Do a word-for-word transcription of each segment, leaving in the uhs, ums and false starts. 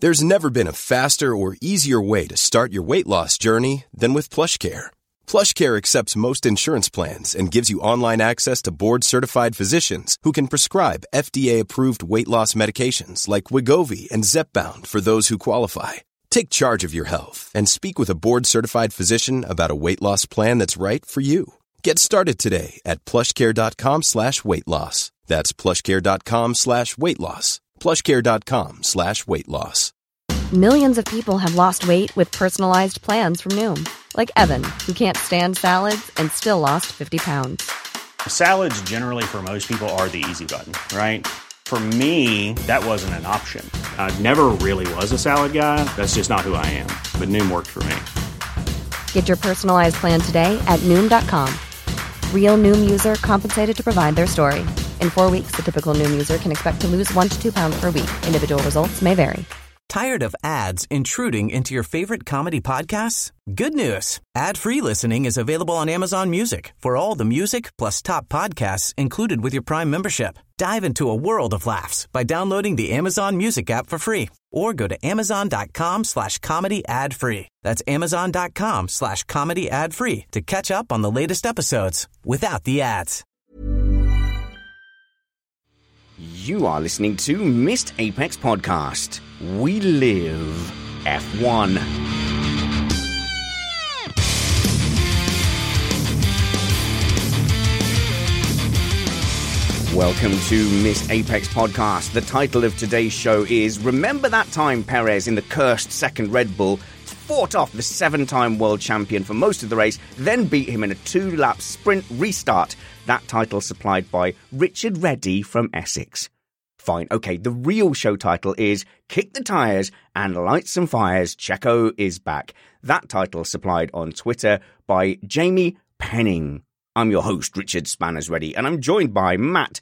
There's never been a faster or easier way to start your weight loss journey than with PlushCare. PlushCare accepts most insurance plans and gives you online access to board-certified physicians who can prescribe F D A-approved weight loss medications like Wegovy and Zepbound for those who qualify. Take charge of your health and speak with a board-certified physician about a weight loss plan that's right for you. Get started today at plushcare.com slash weight loss. That's plushcare.com slash weight loss. plushcare.com slash weight loss. Millions of people have lost weight with personalized plans from Noom. Like Evan, who can't stand salads and still lost fifty pounds. Salads generally for most people are the easy button, right? For me, that wasn't an option. I never really was a salad guy. That's just not who I am. But Noom worked for me. Get your personalized plan today at Noom dot com. Real Noom user compensated to provide their story. In four weeks, the typical Noom user can expect to lose one to two pounds per week. Individual results may vary. Tired of ads intruding into your favorite comedy podcasts? Good news. Ad-free listening is available on Amazon Music for all the music plus top podcasts included with your Prime membership. Dive into a world of laughs by downloading the Amazon Music app for free or go to amazon.com slash comedy ad free. That's amazon.com slash comedy ad free to catch up on the latest episodes without the ads. You are listening to Missed Apex Podcast. We live F one. Welcome to Missed Apex Podcast. The title of today's show is Remember That Time Perez in the cursed second Red Bull fought off the seven-time world champion for most of the race, then beat him in a two-lap sprint restart. That title supplied by Richard Reddy from Essex. Fine, okay, the real show title is Kick the Tires and Light Some Fires, Checo is Back. That title supplied on Twitter by Jamie Penning. I'm your host, Richard Spanners Reddy, and I'm joined by Matt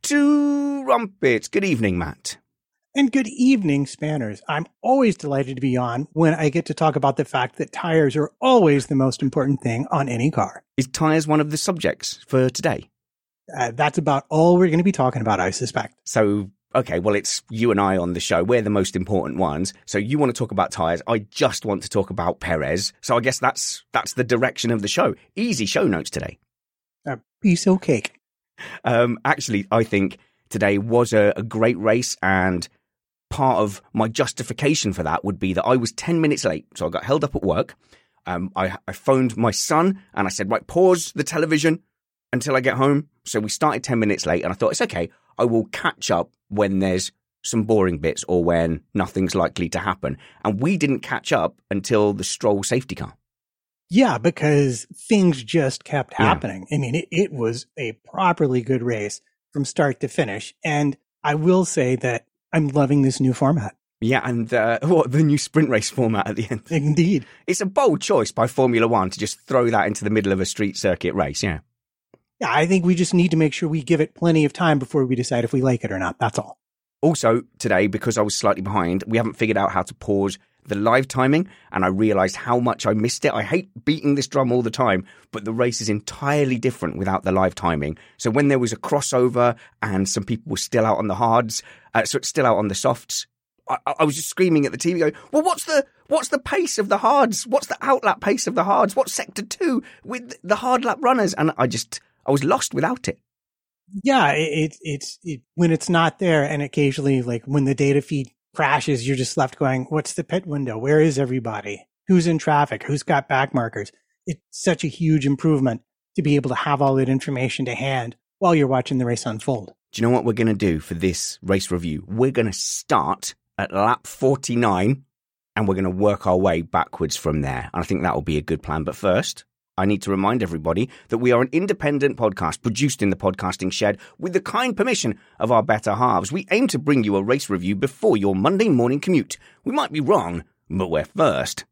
Two Rumpets. Good evening, Matt. And good evening, Spanners. I'm always delighted to be on when I get to talk about the fact that tires are always the most important thing on any car. Is tires one of the subjects for today? Uh, that's about all we're going to be talking about, I suspect. So, okay, well, it's you and I on the show. We're the most important ones. So you want to talk about tires. I just want to talk about Perez. So I guess that's that's the direction of the show. Easy show notes today. A piece of cake. Um, actually, I think today was a, a great race, and part of my justification for that would be that I was ten minutes late. So I got held up at work. Um, I, I phoned my son and I said, right, pause the television until I get home. So we started ten minutes late, and I thought, it's okay. I will catch up when there's some boring bits or when nothing's likely to happen. And we didn't catch up until the Stroll safety car. Yeah, because things just kept happening. Yeah. I mean, it, it was a properly good race from start to finish. And I will say that I'm loving this new format. Yeah, and uh, what the new sprint race format at the end. Indeed. It's a bold choice by Formula One to just throw that into the middle of a street circuit race, yeah. Yeah, I think we just need to make sure we give it plenty of time before we decide if we like it or not. That's all. Also, today, because I was slightly behind, we haven't figured out how to pause the live timing, and I realised how much I missed it. I hate beating this drum all the time, but the race is entirely different without the live timing. So when there was a crossover and some people were still out on the hards, uh, so it's still out on the softs, I, I was just screaming at the T V going, well, what's the what's the pace of the hards? What's the outlap pace of the hards? What's sector two with the hard lap runners? And I just, I was lost without it. Yeah, it, it, it's it, when it's not there, and occasionally, like when the data feed crashes, you're just left going, what's the pit window? Where is everybody? Who's in traffic? Who's got back markers? It's such a huge improvement to be able to have all that information to hand while you're watching the race unfold. Do you know what we're going to do for this race review? We're going to start at lap forty-nine and we're going to work our way backwards from there. And I think that will be a good plan. But first, I need to remind everybody that we are an independent podcast produced in the podcasting shed with the kind permission of our better halves. We aim to bring you a race review before your Monday morning commute. We might be wrong, but we're first.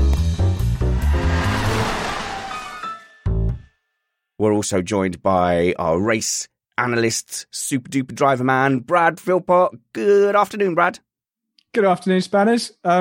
We're also joined by our race analyst, super duper driver man, Brad Philpott. Good afternoon, Brad. Good afternoon, Spanners. Um,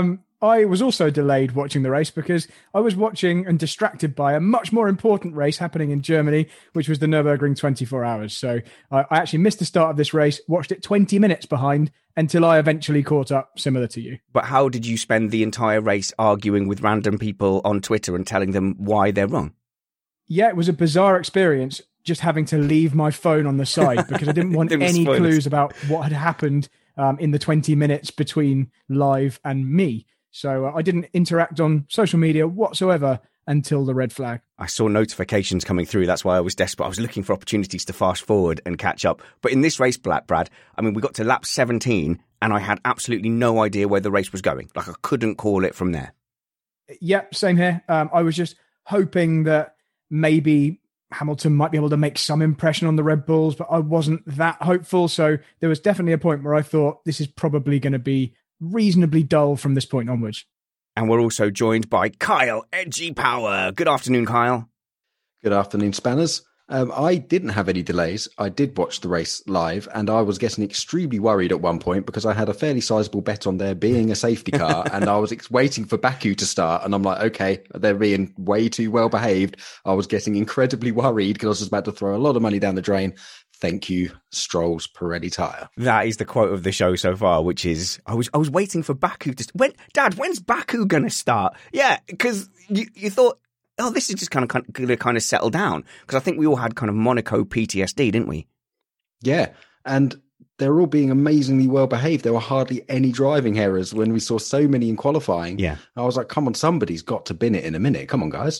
I was also delayed watching the race because I was watching and distracted by a much more important race happening in Germany, which was the Nürburgring twenty-four hours. So I, I actually missed the start of this race, watched it twenty minutes behind until I eventually caught up, similar to you. But how did you spend the entire race arguing with random people on Twitter and telling them why they're wrong? Yeah, it was a bizarre experience just having to leave my phone on the side because I didn't want Didn't any spoil clues it. about what had happened um, in the twenty minutes between live and me. So uh, I didn't interact on social media whatsoever until the red flag. I saw notifications coming through. That's why I was desperate. I was looking for opportunities to fast forward and catch up. But in this race, Black Brad, I mean, we got to lap seventeen and I had absolutely no idea where the race was going. Like I couldn't call it from there. Yep, same here. Um, I was just hoping that maybe Hamilton might be able to make some impression on the Red Bulls, but I wasn't that hopeful. So there was definitely a point where I thought this is probably going to be reasonably dull from this point onwards. And we're also joined by Kyle Edgy Power. Good afternoon, Kyle. Good afternoon, Spanners. Um, I didn't have any delays. I did watch the race live, and I was getting extremely worried at one point because I had a fairly sizable bet on there being a safety car, and I was ex- waiting for Baku to start, and I'm like, okay, they're being way too well behaved. I was getting incredibly worried because I was just about to throw a lot of money down the drain. Thank you, Stroll's Pirelli tyre. That is the quote of the show so far, which is, I was I was waiting for Baku to... When, Dad, when's Baku going to start? Yeah, because you, you thought, oh, this is just kind of going to kind of settle down. Because I think we all had kind of Monaco P T S D, didn't we? Yeah, and they're all being amazingly well behaved. There were hardly any driving errors when we saw so many in qualifying. Yeah. I was like, come on, somebody's got to bin it in a minute. Come on, guys.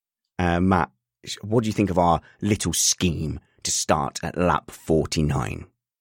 Uh, Matt, what do you think of our little scheme to start at lap forty-nine?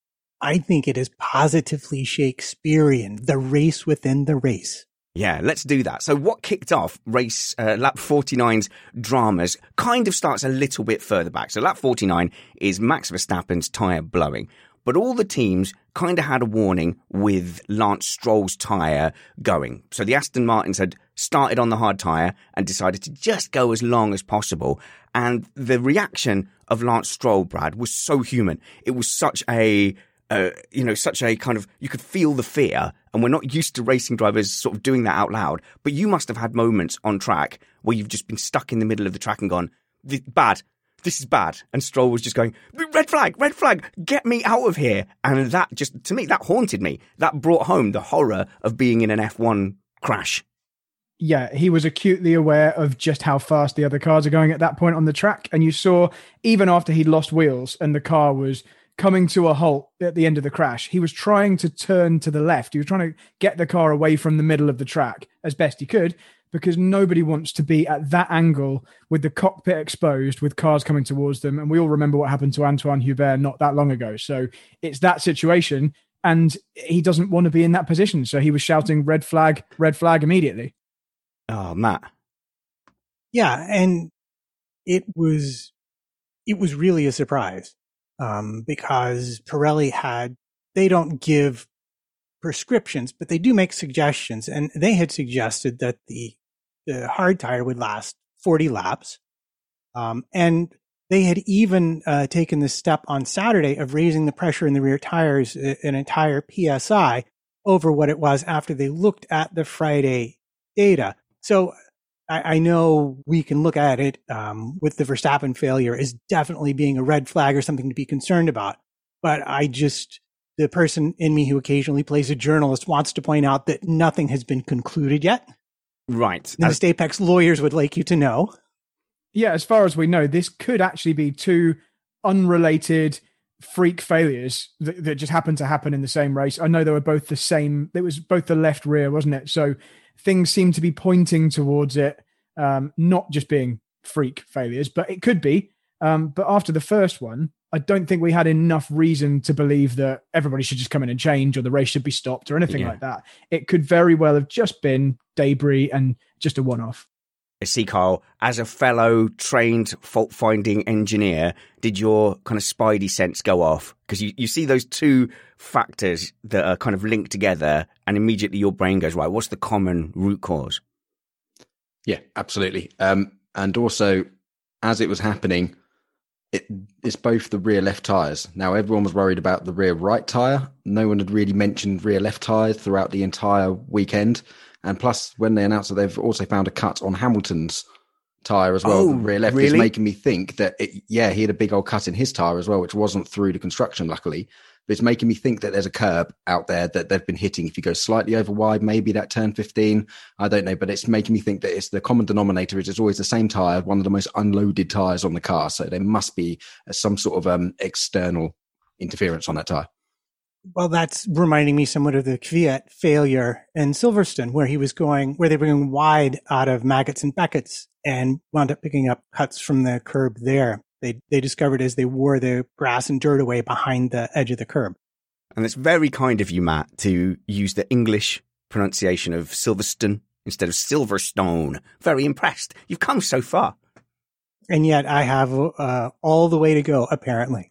I think it is positively Shakespearean, the race within the race. Yeah, let's do that. So what kicked off race uh, lap forty-nine's dramas kind of starts a little bit further back. So lap forty-nine is Max Verstappen's tyre blowing. But all the teams kind of had a warning with Lance Stroll's tyre going. So the Aston Martins had started on the hard tyre and decided to just go as long as possible. And the reaction of Lance Stroll, Brad, was so human. It was such a... Uh, you know, such a kind of, you could feel the fear, and we're not used to racing drivers sort of doing that out loud, but you must have had moments on track where you've just been stuck in the middle of the track and gone, bad, this is bad, and Stroll was just going, red flag, red flag, get me out of here, and that just, to me, that haunted me. That brought home the horror of being in an F one crash. Yeah, he was acutely aware of just how fast the other cars are going at that point on the track, and you saw, even after he'd lost wheels and the car was coming to a halt at the end of the crash, he was trying to turn to the left. He was trying to get the car away from the middle of the track as best he could, because nobody wants to be at that angle with the cockpit exposed, with cars coming towards them. And we all remember what happened to Antoine Hubert not that long ago. So it's that situation, and he doesn't want to be in that position. So he was shouting red flag, red flag immediately. Oh, Matt. Yeah, and it was it was really a surprise. Um, because Pirelli had, they don't give prescriptions, but they do make suggestions. And they had suggested that the, the hard tire would last forty laps. Um, and they had even uh, taken the step on Saturday of raising the pressure in the rear tires an entire P S I over what it was after they looked at the Friday data. So I, I know we can look at it um, with the Verstappen failure as definitely being a red flag or something to be concerned about. But I just, the person in me who occasionally plays a journalist wants to point out that nothing has been concluded yet. Right. And the Apex lawyers would like you to know. Yeah, as far as we know, this could actually be two unrelated freak failures that, that just happened to happen in the same race. I know they were both the same. It was both the left rear, wasn't it? So things seem to be pointing towards it, um, not just being freak failures, but it could be. Um, but after the first one, I don't think we had enough reason to believe that everybody should just come in and change or the race should be stopped or anything yeah. like that. It could very well have just been debris and just a one-off. See, Carl, as a fellow trained fault-finding engineer, did your kind of spidey sense go off? Because you, you see those two factors that are kind of linked together and immediately your brain goes, right, what's the common root cause? Yeah, absolutely. Um, and also, as it was happening, it, it's both the rear left tyres. Now, everyone was worried about the rear right tyre. No one had really mentioned rear left tyres throughout the entire weekend. And plus, when they announced that they've also found a cut on Hamilton's tyre as well, Oh, the rear left, really? is making me think that, it, yeah, he had a big old cut in his tyre as well, which wasn't through the construction, luckily. But it's making me think that there's a curb out there that they've been hitting. If you go slightly over wide, maybe that turn fifteen, I don't know. But it's making me think that it's the common denominator is it's always the same tyre, one of the most unloaded tyres on the car. So there must be some sort of um, external interference on that tyre. Well, that's reminding me somewhat of the Kvyat failure in Silverstone, where he was going, where they were going wide out of Maggots and Beckett's and wound up picking up cuts from the curb there. They they discovered as they wore the grass and dirt away behind the edge of the curb. And it's very kind of you, Matt, to use the English pronunciation of Silverstone instead of Silverstone. Very impressed. You've come so far. And yet I have uh, all the way to go, apparently.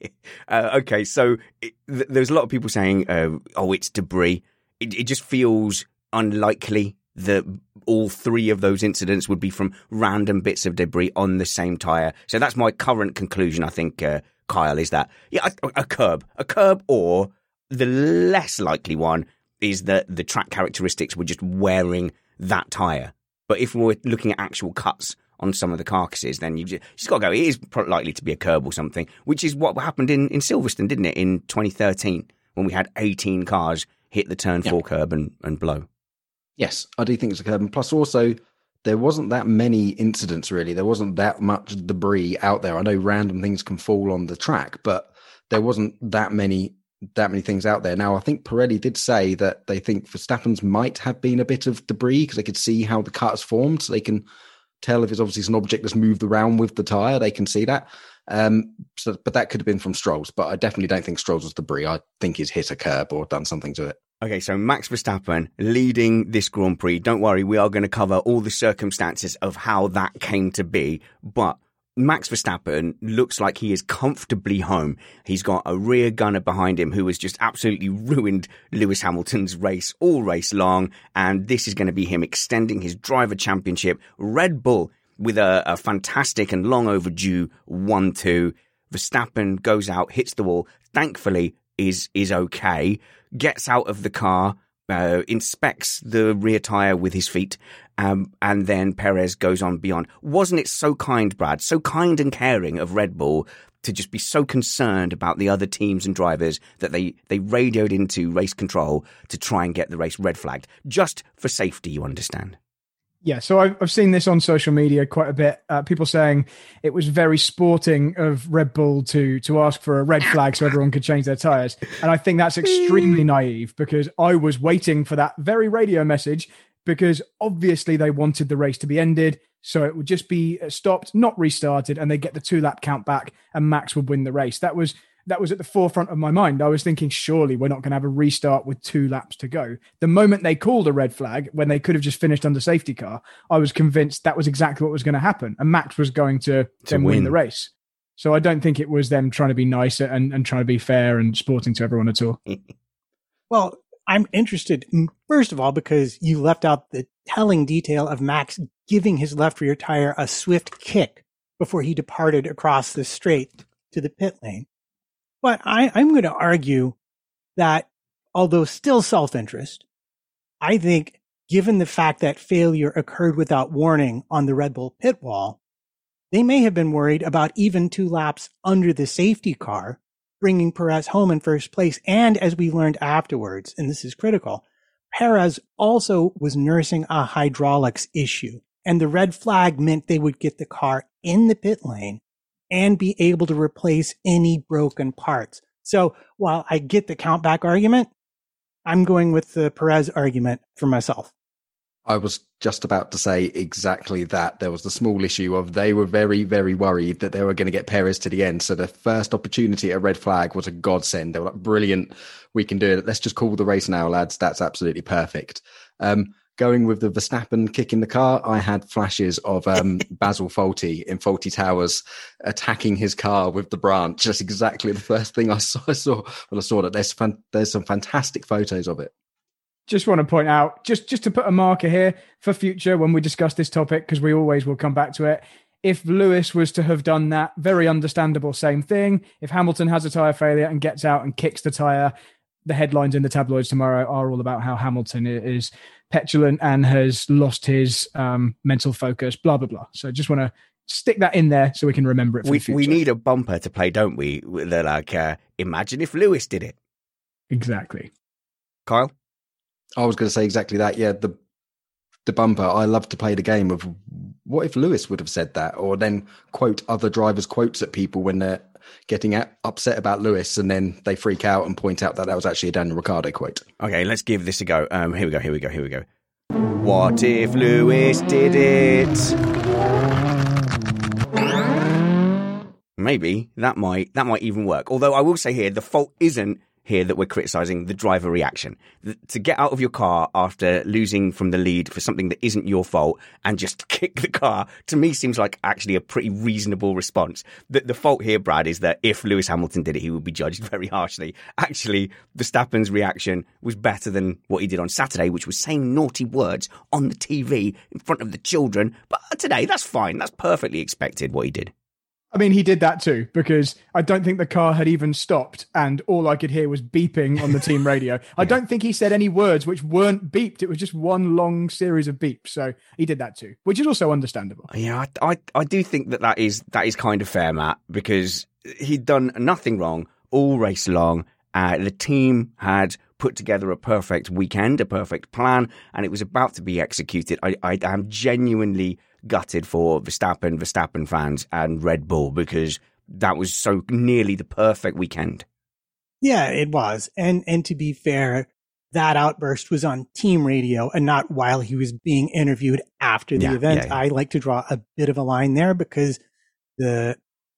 uh, okay, so it, th- there's a lot of people saying, uh, oh, it's debris. It, it just feels unlikely that all three of those incidents would be from random bits of debris on the same tyre. So that's my current conclusion, I think, uh, Kyle, is that, yeah, a, a curb. A curb, or the less likely one is that the track characteristics were just wearing that tyre. But if we're looking at actual cuts on some of the carcasses, then you've just, you've just got to go, it is likely to be a curb or something, which is what happened in, in Silverstone, didn't it, in twenty thirteen, when we had eighteen cars hit the turn Yep. four curb and, and blow. Yes, I do think it's a curb. And plus, also, there wasn't that many incidents, really. There wasn't that much debris out there. I know random things can fall on the track, but there wasn't that many that many things out there. Now, I think Pirelli did say that they think Verstappen's might have been a bit of debris because they could see how the cut has formed, so they can tell if it's obviously an object that's moved around with the tyre. They can see that. Um, so, but that could have been from Stroll's. But I definitely don't think Stroll's was debris. I think he's hit a curb or done something to it. Okay, so Max Verstappen leading this Grand Prix. Don't worry, we are going to cover all the circumstances of how that came to be. But Max Verstappen looks like he is comfortably home. He's got a rear gunner behind him who has just absolutely ruined Lewis Hamilton's race all race long. And this is going to be him extending his driver championship. Red Bull with a, a fantastic and long overdue one two. Verstappen goes out, hits the wall. Thankfully, is is okay. Gets out of the car, uh, inspects the rear tyre with his feet, um, and then Perez goes on beyond. Wasn't it so kind, Brad, so kind and caring of Red Bull to just be so concerned about the other teams and drivers that they, they radioed into race control to try and get the race red flagged, just for safety, you understand? Yeah, so I've, I've seen this on social media quite a bit. Uh, people saying it was very sporting of Red Bull to to ask for a red flag so everyone could change their tyres. And I think that's extremely naive, because I was waiting for that very radio message, because obviously they wanted the race to be ended. So it would just be stopped, not restarted, and they get the two-lap count back and Max would win the race. That was that was at the forefront of my mind. I was thinking, surely we're not going to have a restart with two laps to go. The moment they called a red flag, when they could have just finished under safety car, I was convinced that was exactly what was going to happen. And Max was going to, to then win. win the race. So I don't think it was them trying to be nicer and, and trying to be fair and sporting to everyone at all. Well, I'm interested, first of all, because you left out the telling detail of Max giving his left rear tire a swift kick before he departed across the straight to the pit lane. But I, I'm going to argue that, although still self-interest, I think given the fact that failure occurred without warning on the Red Bull pit wall, they may have been worried about even two laps under the safety car, bringing Perez home in first place. And as we learned afterwards, and this is critical, Perez also was nursing a hydraulics issue. And the red flag meant they would get the car in the pit lane and be able to replace any broken parts. So while I get the countback argument, I'm going with the Perez argument for myself. I was just about to say exactly that. There was the small issue of they were very, very worried that they were going to get Perez to the end. So the first opportunity at a red flag was a godsend. They were like, brilliant, we can do it. Let's just call the race now, lads. That's absolutely perfect. Um, Going with the Verstappen kicking the car, I had flashes of um, Basil Fawlty in Fawlty Towers attacking his car with the branch. Just exactly the first thing I saw, I saw when I saw that. There's fan, there's some fantastic photos of it. Just want to point out, just, just to put a marker here for future when we discuss this topic, because we always will come back to it. if Lewis was to have done that, very understandable, same thing. If Hamilton has a tyre failure and gets out and kicks the tyre, the headlines in the tabloids tomorrow are all about how Hamilton is petulant and has lost his um, mental focus, blah, blah, blah. So just want to stick that in there so we can remember it for we, the future. We need a bumper to play, don't we? They're like, uh, imagine if Lewis did it. Exactly. Kyle? I was going to say exactly that. Yeah, the the bumper. I love to play the game of what if Lewis would have said that, or then quote other drivers' quotes at people when they're getting at, upset about Lewis, and then they freak out and point out that that was actually a Daniel Ricciardo quote. Okay, let's give this a go. Um, here we go, here we go, here we go. What if Lewis did it? Maybe that might that might even work. Although I will say here, the fault isn't here that we're criticising the driver reaction. The, to get out of your car after losing from the lead for something that isn't your fault and just kick the car, to me seems like actually a pretty reasonable response. The, the fault here, Brad, is that if Lewis Hamilton did it, he would be judged very harshly. Actually, Verstappen's reaction was better than what he did on Saturday, which was saying naughty words on the T V in front of the children. But today, that's fine. That's perfectly expected what he did. I mean, he did that too, because I don't think the car had even stopped and all I could hear was beeping on the team radio. I yeah. don't think he said any words which weren't beeped. It was just one long series of beeps. So he did that too, which is also understandable. Yeah, I, I, I do think that that is, that is kind of fair, Matt, because he'd done nothing wrong all race long. Uh, the team had put together a perfect weekend, a perfect plan, and it was about to be executed. I, I am genuinely gutted for Verstappen, Verstappen fans and Red Bull, because that was so nearly the perfect weekend. Yeah, it was. And and to be fair, that outburst was on team radio and not while he was being interviewed after the yeah, event. Yeah, yeah. I like to draw a bit of a line there because the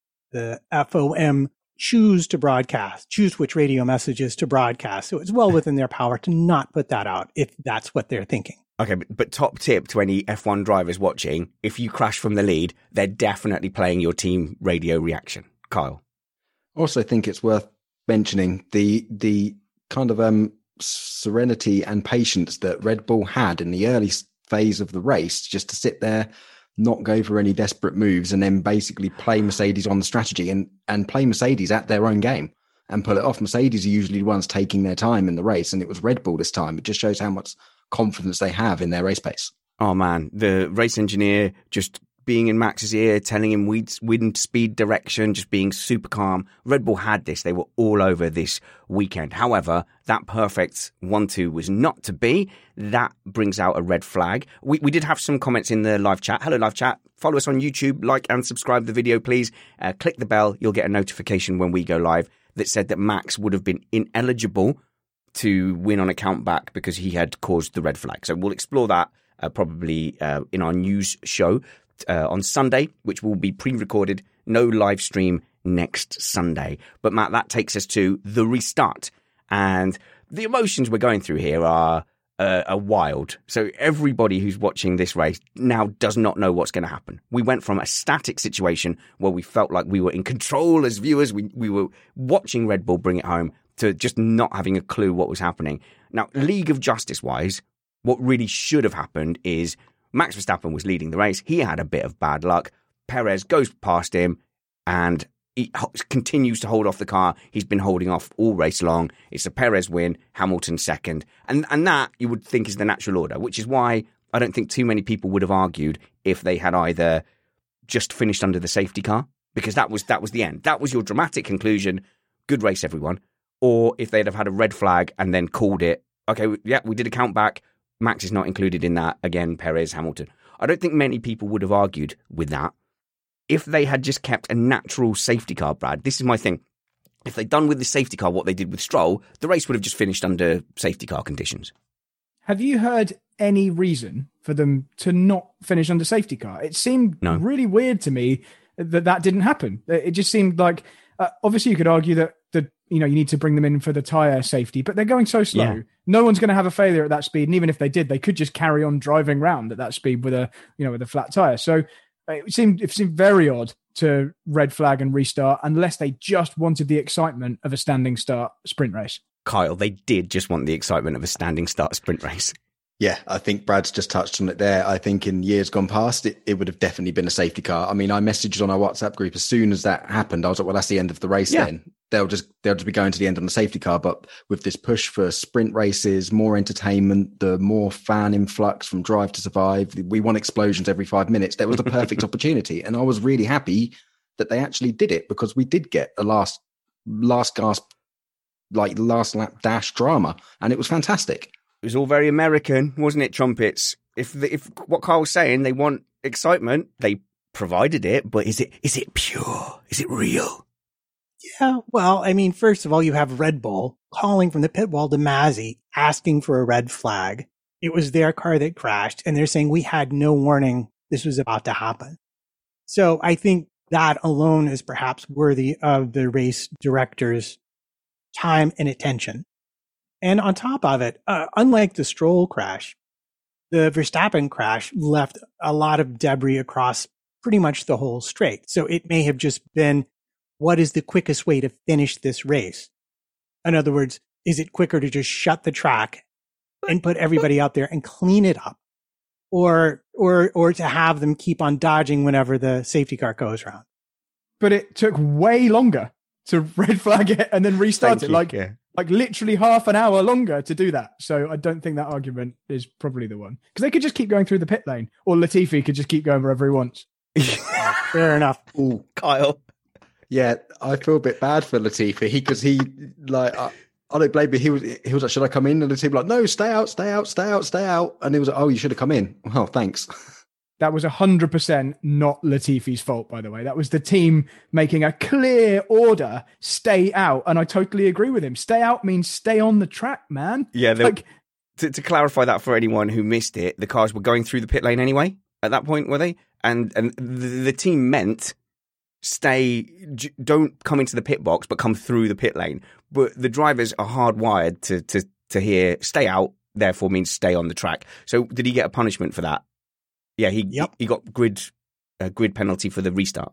the F O M choose to broadcast, choose which radio messages to broadcast. So it's well within their power to not put that out if that's what they're thinking. Okay, but, but top tip to any F one drivers watching, if you crash from the lead, they're definitely playing your team radio reaction. Kyle? Also think it's worth mentioning the the kind of um, serenity and patience that Red Bull had in the early phase of the race, just to sit there, not go for any desperate moves, and then basically play Mercedes on the strategy and, and play Mercedes at their own game and pull it off. Mercedes are usually the ones taking their time in the race, and it was Red Bull this time. It just shows how much confidence they have in their race pace. Oh man, the race engineer just being in Max's ear, telling him wind, wind speed direction, just being super calm. Red Bull had this. They were all over this weekend. However, that perfect one two was not to be. That brings out a red flag. We, we did have some comments in the live chat. Hello, live chat. Follow us on YouTube, like and subscribe to the video, please. Uh, click the bell. You'll get a notification when we go live that said that Max would have been ineligible to win on a countback because he had caused the red flag. So we'll explore that uh, probably uh, in our news show uh, on Sunday, which will be pre-recorded, no live stream next Sunday. But Matt, that takes us to the restart. And the emotions we're going through here are, uh, are wild. So everybody who's watching this race now does not know what's going to happen. We went from a static situation where we felt like we were in control as viewers. We, we were watching Red Bull bring it home, to just not having a clue what was happening. Now, League of Justice-wise, what really should have happened is Max Verstappen was leading the race. He had a bit of bad luck. Perez goes past him and he continues to hold off the car. He's been holding off all race long. It's a Perez win, Hamilton second. And, and that, you would think, is the natural order, which is why I don't think too many people would have argued if they had either just finished under the safety car, because that was that was the end. That was your dramatic conclusion. Good race, everyone. Or if they'd have had a red flag and then called it, okay, yeah, we did a count back. Max is not included in that. Again, Perez, Hamilton. I don't think many people would have argued with that. If they had just kept a natural safety car, Brad, this is my thing. If they'd done with the safety car what they did with Stroll, the race would have just finished under safety car conditions. Have you heard any reason for them to not finish under safety car? It seemed no. really weird to me that that didn't happen. It just seemed like, uh, obviously you could argue that the you know, you need to bring them in for the tyre safety, but they're going so slow. Yeah. No one's going to have a failure at that speed. And even if they did, they could just carry on driving round at that speed with a, you know, with a flat tyre. So it seemed, it seemed very odd to red flag and restart unless they just wanted the excitement of a standing start sprint race. Kyle, they did just want the excitement of a standing start sprint race. Yeah, I think Brad's just touched on it there. I think in years gone past, it, it would have definitely been a safety car. I mean, I messaged on our WhatsApp group as soon as that happened. I was like, well, that's the end of the race Yeah. then. They'll just they'll just be going to the end on the safety car. But with this push for sprint races, more entertainment, the more fan influx from Drive to Survive, we want explosions every five minutes. That was the perfect opportunity. And I was really happy that they actually did it, because we did get a last last gasp, like last lap dash drama. And it was fantastic. It was all very American, wasn't it, Trumpets? If the, if what Carl's saying, they want excitement, they provided it, but is it is it pure? Is it real? Yeah, well, I mean, first of all, you have Red Bull calling from the pit wall to Mazzy, asking for a red flag. It was their car that crashed, and they're saying we had no warning this was about to happen. So I think that alone is perhaps worthy of the race director's time and attention. And on top of it, uh, unlike the Stroll crash, the Verstappen crash left a lot of debris across pretty much the whole straight. So it may have just been, what is the quickest way to finish this race? In other words, is it quicker to just shut the track and put everybody out there and clean it up? Or, or, or to have them keep on dodging whenever the safety car goes around? But it took way longer to red flag it and then restart Thank it. you, Like, yeah. like literally half an hour longer to do that. So I don't think that argument is probably the one. Because they could just keep going through the pit lane, or Latifi could just keep going wherever he wants. Fair enough. Ooh, Kyle. yeah, I feel a bit bad for Latifi. He because he like I, I don't blame him. He was he was like, should I come in? And Latifi was like, no, stay out, stay out, stay out, stay out. And he was like, oh, you should have come in. Well, thanks. That was one hundred percent not Latifi's fault, by the way. That was the team making a clear order, stay out. And I totally agree with him. Stay out means stay on the track, man. Yeah, they- like, To, to clarify that for anyone who missed it, the cars were going through the pit lane anyway at that point, were they? And and the, the team meant stay, j- don't come into the pit box, but come through the pit lane. But the drivers are hardwired to to to hear stay out, therefore means stay on the track. So did he get a punishment for that? Yeah, he Yep. he got grid a grid penalty for the restart.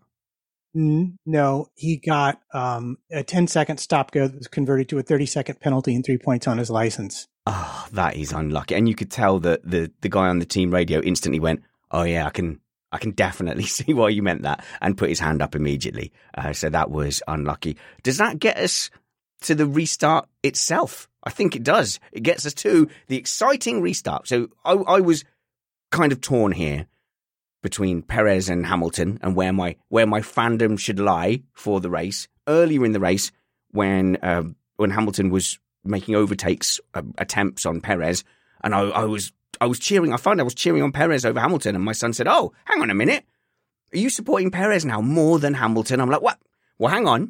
Mm, No, he got um, a ten second stop go that was converted to a thirty second penalty and three points on his license. Oh, that is unlucky. And you could tell that the, the guy on the team radio instantly went, oh yeah, I can I can definitely see why you meant that, and put his hand up immediately. Uh, so that was unlucky. Does that get us to the restart itself? I think it does. It gets us to the exciting restart. So I, I was kind of torn here between Perez and Hamilton, and where my where my fandom should lie for the race. Earlier in the race, when uh, when Hamilton was making overtakes uh, attempts on Perez, and I, I was I was cheering. I found I was cheering on Perez over Hamilton, and my son said, "Oh, hang on a minute, are you supporting Perez now more than Hamilton?" I'm like, "What? Well, hang on.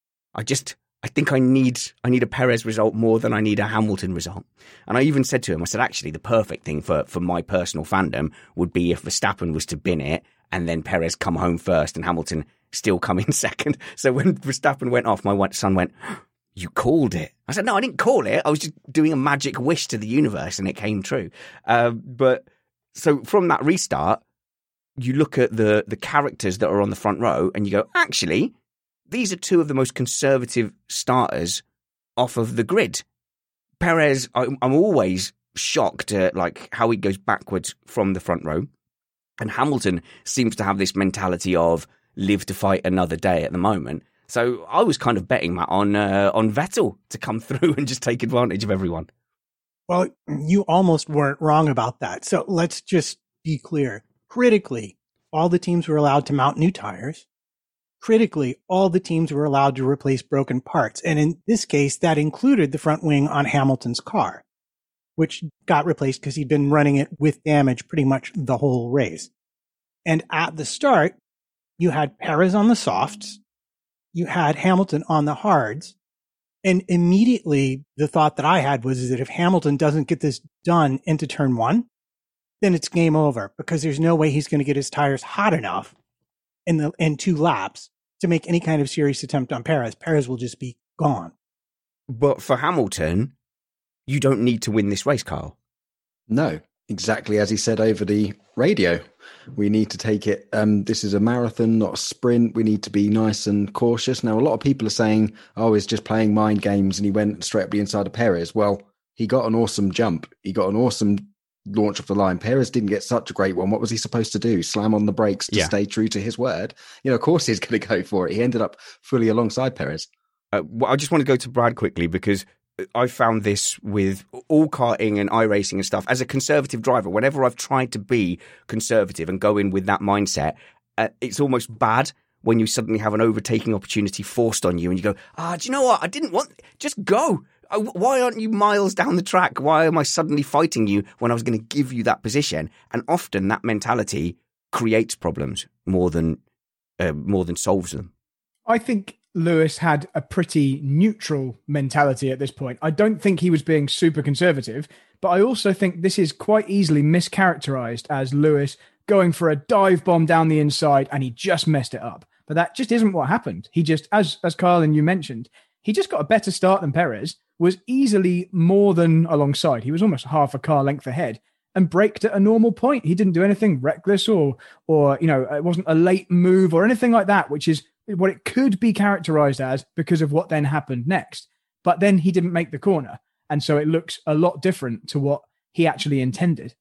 I just I think I need I need a Perez result more than I need a Hamilton result." And I even said to him, I said, "Actually, the perfect thing for for my personal fandom would be if Verstappen was to bin it, and then Perez come home first, and Hamilton still come in second." So when Verstappen went off, my son went, "You called it." I said, "No, I didn't call it. I was just doing a magic wish to the universe, and it came true." Uh, but so from that restart, you look at the the characters that are on the front row, and you go, actually, these are two of the most conservative starters off of the grid. Perez, I, I'm always shocked at like how he goes backwards from the front row, and Hamilton seems to have this mentality of live to fight another day at the moment. So I was kind of betting, Matt, on uh, on Vettel to come through and just take advantage of everyone. Well, you almost weren't wrong about that. So let's just be clear. Critically, all the teams were allowed to mount new tires. Critically, all the teams were allowed to replace broken parts. And in this case, that included the front wing on Hamilton's car, which got replaced because he'd been running it with damage pretty much the whole race. And at the start, you had Perez on the softs. You had Hamilton on the hards. And immediately the thought that I had was that if Hamilton doesn't get this done into turn one, then it's game over, because there's no way he's going to get his tires hot enough in the in two laps to make any kind of serious attempt on Perez. Perez will just be gone. But for Hamilton, you don't need to win this race, Carl. No, exactly as he said over the radio. We need to take it. Um, this is a marathon, not a sprint. We need to be nice and cautious. Now, a lot of people are saying, oh, he's just playing mind games and he went straight up the inside of Perez. Well, he got an awesome jump. He got an awesome launch off the line. Perez didn't get such a great one. What was he supposed to do? Slam on the brakes to Yeah. stay true to his word? You know, of course he's going to go for it. He ended up fully alongside Perez. Uh, well, I just want to go to Brad quickly because I found this with all karting and iRacing and stuff. As a conservative driver, whenever I've tried to be conservative and go in with that mindset, uh, it's almost bad when you suddenly have an overtaking opportunity forced on you and you go, ah, do you know what? I didn't want, just go. Uh, Why aren't you miles down the track? Why am I suddenly fighting you when I was going to give you that position? And often that mentality creates problems more than uh, more than solves them. I think Lewis had a pretty neutral mentality at this point. I don't think he was being super conservative, but I also think this is quite easily mischaracterized as Lewis going for a dive bomb down the inside and he just messed it up. But that just isn't what happened. He just, as as Kyle and you mentioned, he just got a better start than Perez, was easily more than alongside. He was almost half a car length ahead and braked at a normal point. He didn't do anything reckless or, or you know, it wasn't a late move or anything like that, which is what it could be characterized as because of what then happened next. But then he didn't make the corner. And so it looks a lot different to what he actually intended.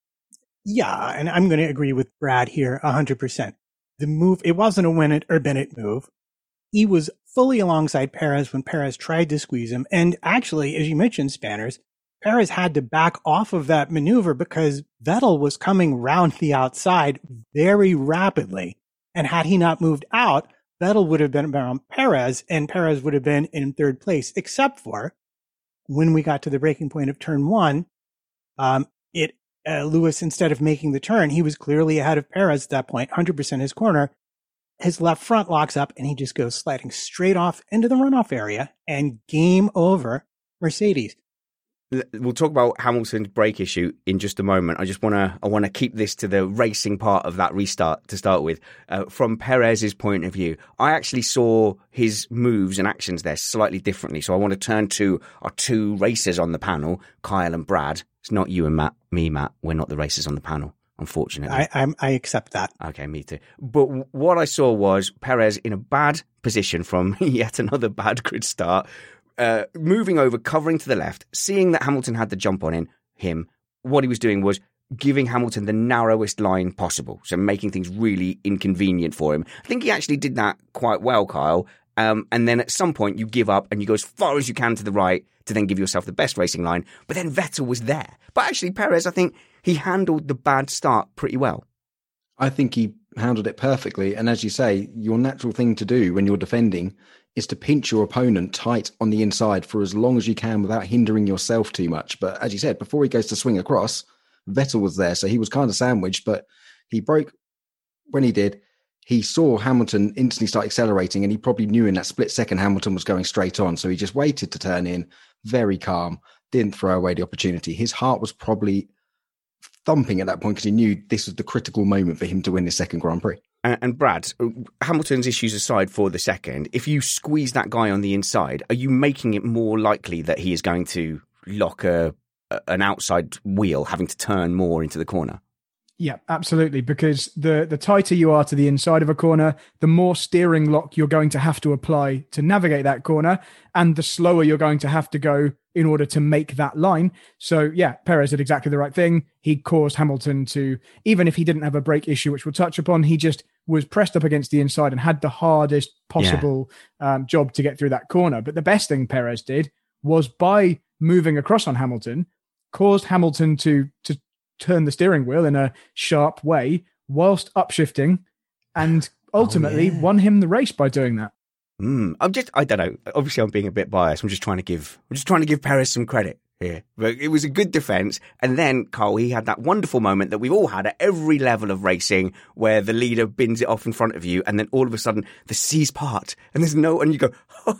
Yeah, and I'm going to agree with Brad here one hundred percent. The move, it wasn't a Winnett or Bennett move. He was fully alongside Perez when Perez tried to squeeze him. And actually, as you mentioned, Spanners, Perez had to back off of that maneuver because Vettel was coming round the outside very rapidly. And had he not moved out, Vettel would have been around Perez and Perez would have been in third place, except for when we got to the breaking point of turn one, um, it, uh, Lewis, instead of making the turn, he was clearly ahead of Perez at that point, one hundred percent his corner. His left front locks up and he just goes sliding straight off into the runoff area and game over Mercedes. We'll talk about Hamilton's brake issue in just a moment. I just want to I want to keep this to the racing part of that restart to start with. Uh, from Perez's point of view, I actually saw his moves and actions there slightly differently. So I want to turn to our two racers on the panel, Kyle and Brad. It's not you and Matt, me, Matt. We're not the racers on the panel, unfortunately. I, I'm, I accept that. Okay, me too. But w- what I saw was Perez in a bad position from yet another bad grid start. Uh, moving over, covering to the left, seeing that Hamilton had the jump on in him, what he was doing was giving Hamilton the narrowest line possible, so making things really inconvenient for him. I think he actually did that quite well, Kyle. Um, and then at some point you give up and you go as far as you can to the right to then give yourself the best racing line. But then Vettel was there. But actually Perez, I think he handled the bad start pretty well. I think he handled it perfectly. And as you say, your natural thing to do when you're defending is to pinch your opponent tight on the inside for as long as you can without hindering yourself too much. But as you said, before he goes to swing across, Vettel was there. So he was kind of sandwiched, but he broke when he did. He saw Hamilton instantly start accelerating and he probably knew in that split second Hamilton was going straight on. So he just waited to turn in, very calm, didn't throw away the opportunity. His heart was probably thumping at that point because he knew this was the critical moment for him to win this second Grand Prix. And Brad, Hamilton's issues aside for the second, if you squeeze that guy on the inside, are you making it more likely that he is going to lock a, an outside wheel, having to turn more into the corner? Yeah, absolutely. Because the, the tighter you are to the inside of a corner, the more steering lock you're going to have to apply to navigate that corner, and the slower you're going to have to go in order to make that line. So yeah, Perez did exactly the right thing. He caused Hamilton to, even if he didn't have a brake issue, which we'll touch upon, he just was pressed up against the inside and had the hardest possible yeah. um, job to get through that corner. But the best thing Perez did was by moving across on Hamilton, caused Hamilton to to turn the steering wheel in a sharp way whilst upshifting and ultimately oh, yeah. won him the race by doing that. Mm, I'm just, I don't know. Obviously, I'm being a bit biased. I'm just trying to give, I'm just trying to give Perez some credit here. But it was a good defense. And then, Carl, he had that wonderful moment that we've all had at every level of racing where the leader bins it off in front of you. And then all of a sudden, the seas part and there's no, and you go,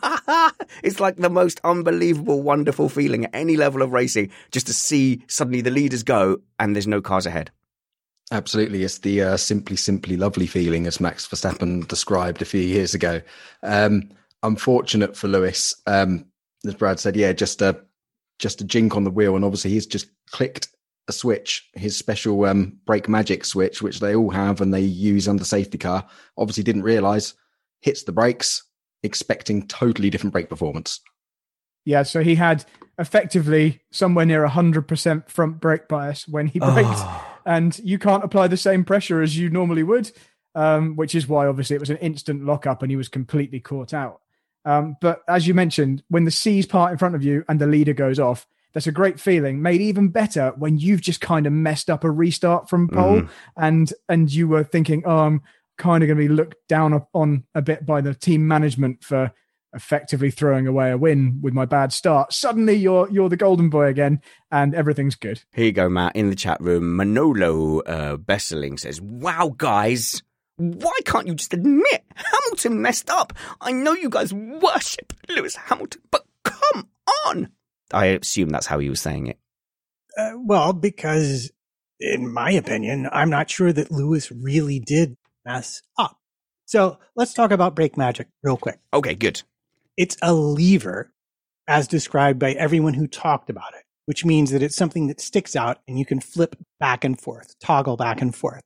it's like the most unbelievable, wonderful feeling at any level of racing just to see suddenly the leaders go and there's no cars ahead. Absolutely. It's the uh, simply, simply lovely feeling, as Max Verstappen described a few years ago. Um, unfortunate for Lewis, um, as Brad said, yeah, just a, just a jink on the wheel. And obviously he's just clicked a switch, his special um, brake magic switch, which they all have and they use under safety car. Obviously didn't realise, hits the brakes, expecting totally different brake performance. Yeah, so he had effectively somewhere near one hundred percent front brake bias when he braked, oh. and you can't apply the same pressure as you normally would, um, which is why obviously it was an instant lockup and he was completely caught out. Um, but as you mentioned, when the C's part in front of you and the leader goes off, that's a great feeling, made even better when you've just kind of messed up a restart from pole mm. and and you were thinking, oh, I'm kind of going to be looked down on a bit by the team management for effectively throwing away a win with my bad start. Suddenly you're you're the golden boy again and everything's good. Here you go, Matt. In the chat room, Manolo uh, Besseling says, wow, guys, why can't you just admit Hamilton messed up? I know you guys worship Lewis Hamilton, but come on. I assume that's how he was saying it. Uh, well, because in my opinion, I'm not sure that Lewis really did mess up. So let's talk about brake magic real quick. Okay, good. It's a lever, as described by everyone who talked about it, which means that it's something that sticks out and you can flip back and forth, toggle back and forth.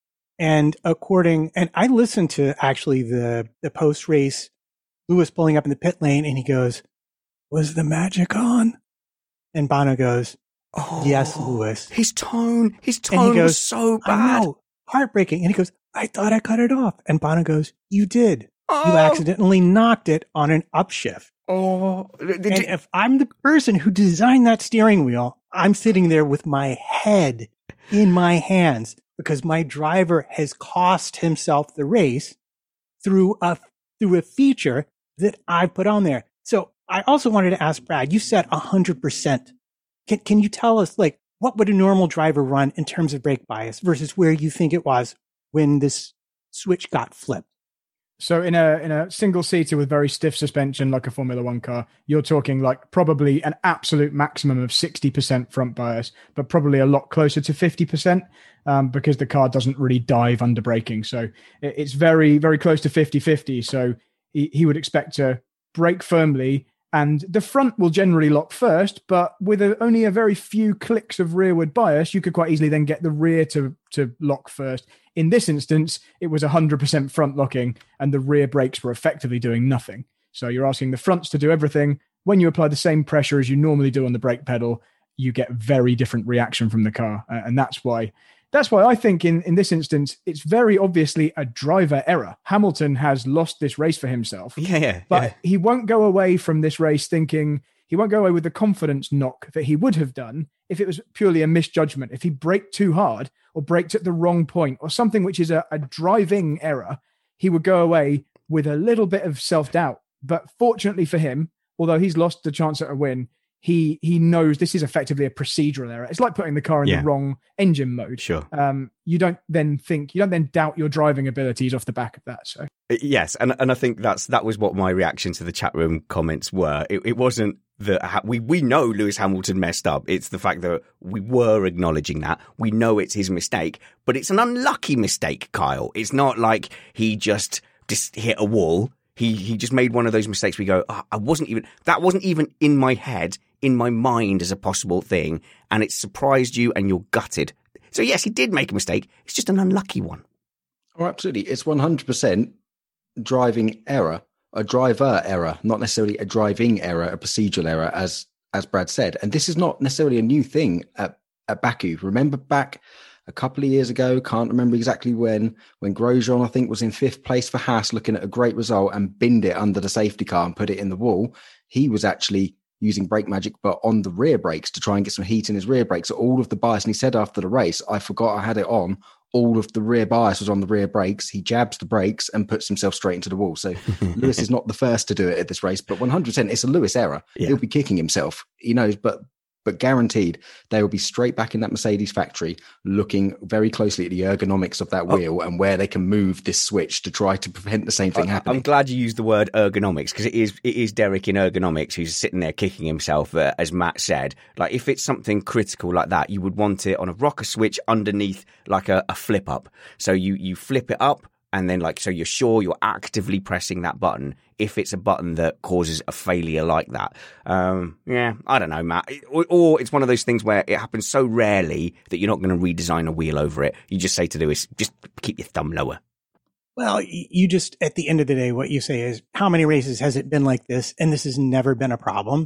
And according, and I listened to actually the, the post-race, Lewis pulling up in the pit lane, and he goes, was the magic on? And Bono goes, oh, yes, Lewis. His tone, his tone goes, was so bad. I know, heartbreaking. And he goes, I thought I cut it off. And Bono goes, you did. Oh. You accidentally knocked it on an upshift. Oh, and if I'm the person who designed that steering wheel, I'm sitting there with my head in my hands because my driver has cost himself the race through a through a feature that I put on there. So I also wanted to ask Brad, you said one hundred percent. Can, can you tell us, like, what would a normal driver run in terms of brake bias versus where you think it was when this switch got flipped? So in a in a single seater with very stiff suspension, like a Formula One car, you're talking like probably an absolute maximum of sixty percent front bias, but probably a lot closer to fifty percent um, because the car doesn't really dive under braking. So it, it's very, very close to fifty-fifty. So he, he would expect to brake firmly, and the front will generally lock first, but with a, only a very few clicks of rearward bias, you could quite easily then get the rear to, to lock first. In this instance, it was one hundred percent front locking, and the rear brakes were effectively doing nothing. So you're asking the fronts to do everything. When you apply the same pressure as you normally do on the brake pedal, you get very different reaction from the car. Uh, and that's why that's why I think in, in this instance, it's very obviously a driver error. Hamilton has lost this race for himself. Yeah, yeah. But yeah. he won't go away from this race thinking, he won't go away with the confidence knock that he would have done if it was purely a misjudgment. If he braked too hard or braked at the wrong point or something which is a, a driving error, he would go away with a little bit of self-doubt. But fortunately for him, although he's lost the chance at a win, he he knows this is effectively a procedural error. It's like putting the car in yeah. the wrong engine mode. Sure. Um, you don't then think, you don't then doubt your driving abilities off the back of that. So yes, and and I think that's that was what my reaction to the chat room comments were. It, it wasn't that we we know Lewis Hamilton messed up. It's the fact that we were acknowledging that. We know it's his mistake, but it's an unlucky mistake, Kyle. It's not like he just just hit a wall. He he just made one of those mistakes. We go, oh, I wasn't even that wasn't even in my head, in my mind as a possible thing, and it surprised you, and you're gutted. So yes, he did make a mistake. It's just an unlucky one. Oh, absolutely. It's one hundred percent driving error, a driver error, not necessarily a driving error, a procedural error, as as Brad said. And this is not necessarily a new thing at, at Baku. Remember back a couple of years ago, can't remember exactly when, when Grosjean, I think, was in fifth place for Haas, looking at a great result and binned it under the safety car and put it in the wall. He was actually using brake magic, but on the rear brakes to try and get some heat in his rear brakes. So all of the bias, and he said after the race, I forgot I had it on. All of the rear bias was on the rear brakes. He jabs the brakes and puts himself straight into the wall. So Lewis is not the first to do it at this race, but one hundred percent it's a Lewis error. Yeah. He'll be kicking himself, he knows, but but guaranteed they will be straight back in that Mercedes factory looking very closely at the ergonomics of that wheel oh. and where they can move this switch to try to prevent the same thing I, happening. I'm glad you used the word ergonomics, because it is it is Derek in ergonomics who's sitting there kicking himself, uh, as Matt said. Like, if it's something critical like that, you would want it on a rocker switch underneath like a, a flip up. So you, you flip it up, and then, like, so you're sure you're actively pressing that button if it's a button that causes a failure like that. Um, yeah, I don't know, Matt. Or, or it's one of those things where it happens so rarely that you're not going to redesign a wheel over it. You just say to Lewis, just keep your thumb lower. Well, you just, at the end of the day, what you say is, how many races has it been like this? And this has never been a problem.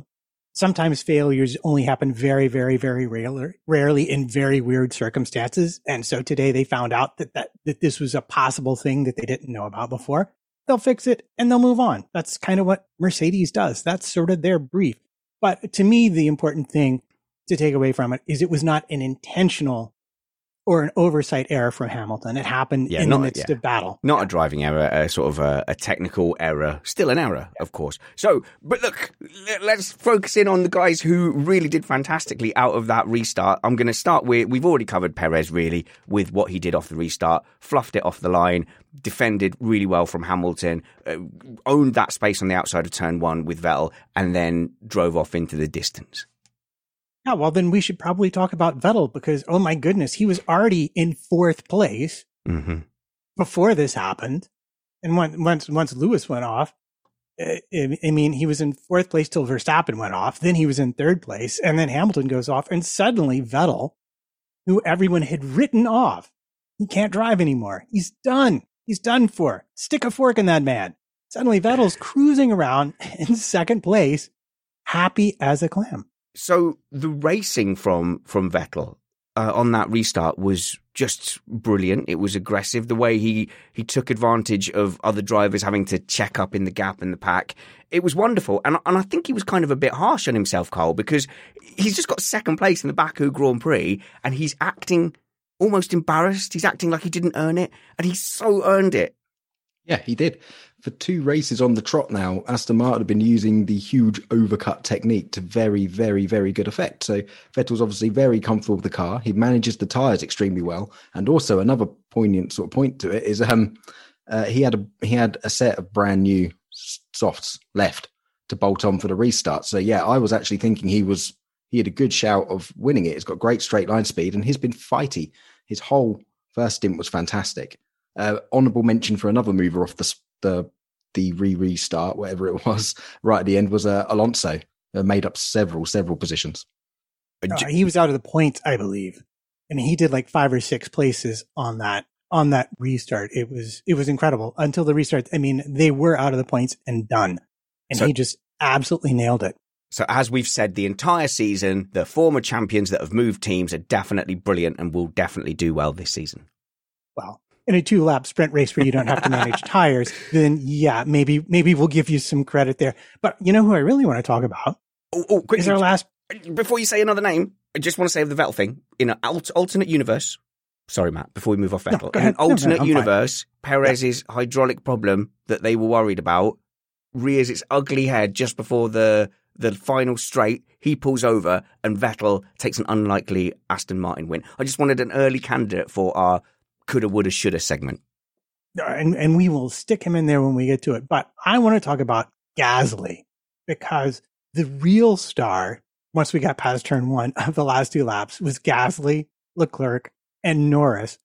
sometimes failures only happen very, very, very rare, rarely in very weird circumstances. And so today they found out that, that, that this was a possible thing that they didn't know about before. They'll fix it and they'll move on. That's kind of what Mercedes does. That's sort of their brief. But to me, the important thing to take away from it is it was not an intentional or an oversight error from Hamilton. It happened yeah, in not, the midst yeah. of battle. Not yeah. a driving error, a sort of a, a technical error. Still an error, yeah. of course. So, but look, let's focus in on the guys who really did fantastically out of that restart. I'm going to start with, we've already covered Perez really with what he did off the restart, fluffed it off the line, defended really well from Hamilton, uh, owned that space on the outside of turn one with Vettel, and then drove off into the distance. Yeah, well, then we should probably talk about Vettel because, oh my goodness, he was already in fourth place mm-hmm. before this happened. And when, once once Lewis went off, I, I mean, he was in fourth place till Verstappen went off. Then he was in third place. And then Hamilton goes off. And suddenly Vettel, who everyone had written off, he can't drive anymore. He's done. He's done for. Stick a fork in that man. Suddenly Vettel's cruising around in second place, happy as a clam. So the racing from from Vettel uh, on that restart was just brilliant. It was aggressive. The way he, he took advantage of other drivers having to check up in the gap in the pack. It was wonderful. And, and I think he was kind of a bit harsh on himself, Carl, because he's just got second place in the Baku Grand Prix and he's acting almost embarrassed. He's acting like he didn't earn it. And he so earned it. Yeah, he did. For two races on the trot now, Aston Martin have been using the huge overcut technique to very, very, very good effect. So Vettel's obviously very comfortable with the car. He manages the tyres extremely well. And also another poignant sort of point to it is um, uh, he had a he had a set of brand new softs left to bolt on for the restart. So yeah, I was actually thinking he was he had a good shout of winning it. He's got great straight line speed and he's been fighty. His whole first stint was fantastic. Uh, honourable mention for another mover off the the the re-restart, whatever it was, right at the end was uh, Alonso. Uh, made up several, several positions. Uh, he was out of the points, I believe. And he did like five or six places on that on that restart. It was it was incredible. Until the restart, I mean, they were out of the points and done. And so, he just absolutely nailed it. So as we've said the entire season, the former champions that have moved teams are definitely brilliant and will definitely do well this season. Well, in a two-lap sprint race where you don't have to manage tires, then yeah, maybe maybe we'll give you some credit there. But you know who I really want to talk about? Oh, oh quickly, is our last. Before you say another name, I just want to say the Vettel thing. In an alt- alternate universe, sorry, Matt, before we move off Vettel, no, in an alternate no, no, universe, Perez's yeah. hydraulic problem that they were worried about rears its ugly head just before the the final straight. He pulls over and Vettel takes an unlikely Aston Martin win. I just wanted an early candidate for our coulda, woulda, shoulda segment. And, and we will stick him in there when we get to it. But I want to talk about Gasly because the real star, once we got past turn one of the last two laps, was Gasly, Leclerc, and Norris,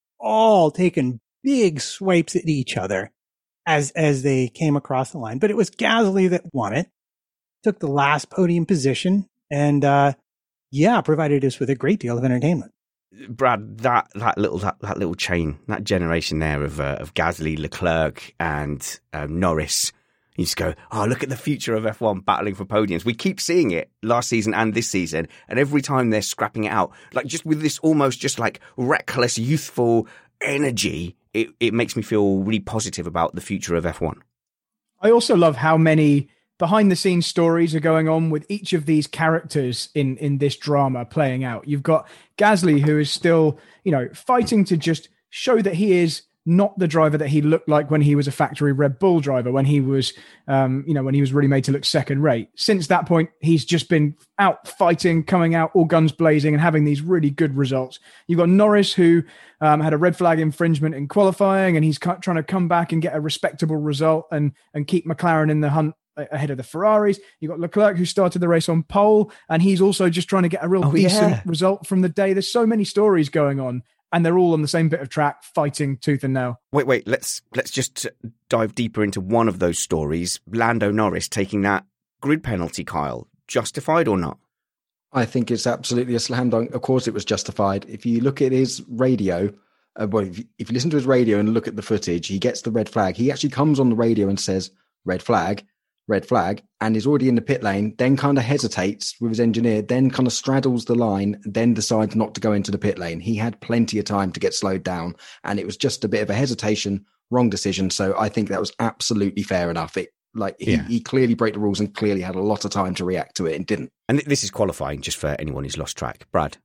all taking big swipes at each other as, as they came across the line. But it was Gasly that won it, took the last podium position, and uh, yeah, provided us with a great deal of entertainment. Brad, that that little that, that little chain, that generation there of uh, of Gasly, Leclerc, and um, Norris, you just go, oh, look at the future of F one battling for podiums. We keep seeing it last season and this season, and every time they're scrapping it out, like just with this almost just like reckless, youthful energy, it, it makes me feel really positive about the future of F one. I also love how many behind the scenes stories are going on with each of these characters in, in this drama playing out. You've got Gasly, who is still, you know, fighting to just show that he is not the driver that he looked like when he was a factory Red Bull driver, when he was, um, you know, when he was really made to look second rate. Since that point, he's just been out fighting, coming out all guns blazing and having these really good results. You've got Norris, who um, had a red flag infringement in qualifying, and he's trying to come back and get a respectable result and, and keep McLaren in the hunt ahead of the Ferraris. You've got Leclerc, who started the race on pole, and he's also just trying to get a real oh, decent yeah. result from the day. There's so many stories going on, and they're all on the same bit of track, fighting tooth and nail. Wait, wait, let's let's just dive deeper into one of those stories. Lando Norris taking that grid penalty, Kyle. Justified or not? I think it's absolutely a slam dunk. Of course it was justified. If you look at his radio, uh, well, if you, if you listen to his radio and look at the footage, he gets the red flag. He actually comes on the radio and says, red flag. red flag, and is already in the pit lane, then kind of hesitates with his engineer, then kind of straddles the line, then decides not to go into the pit lane. He had plenty of time to get slowed down, and it was just a bit of a hesitation, wrong decision. So I think that was absolutely fair enough. It like he, Yeah. he clearly broke the rules and clearly had a lot of time to react to it and didn't. And th- this is qualifying, just for anyone who's lost track. Brad?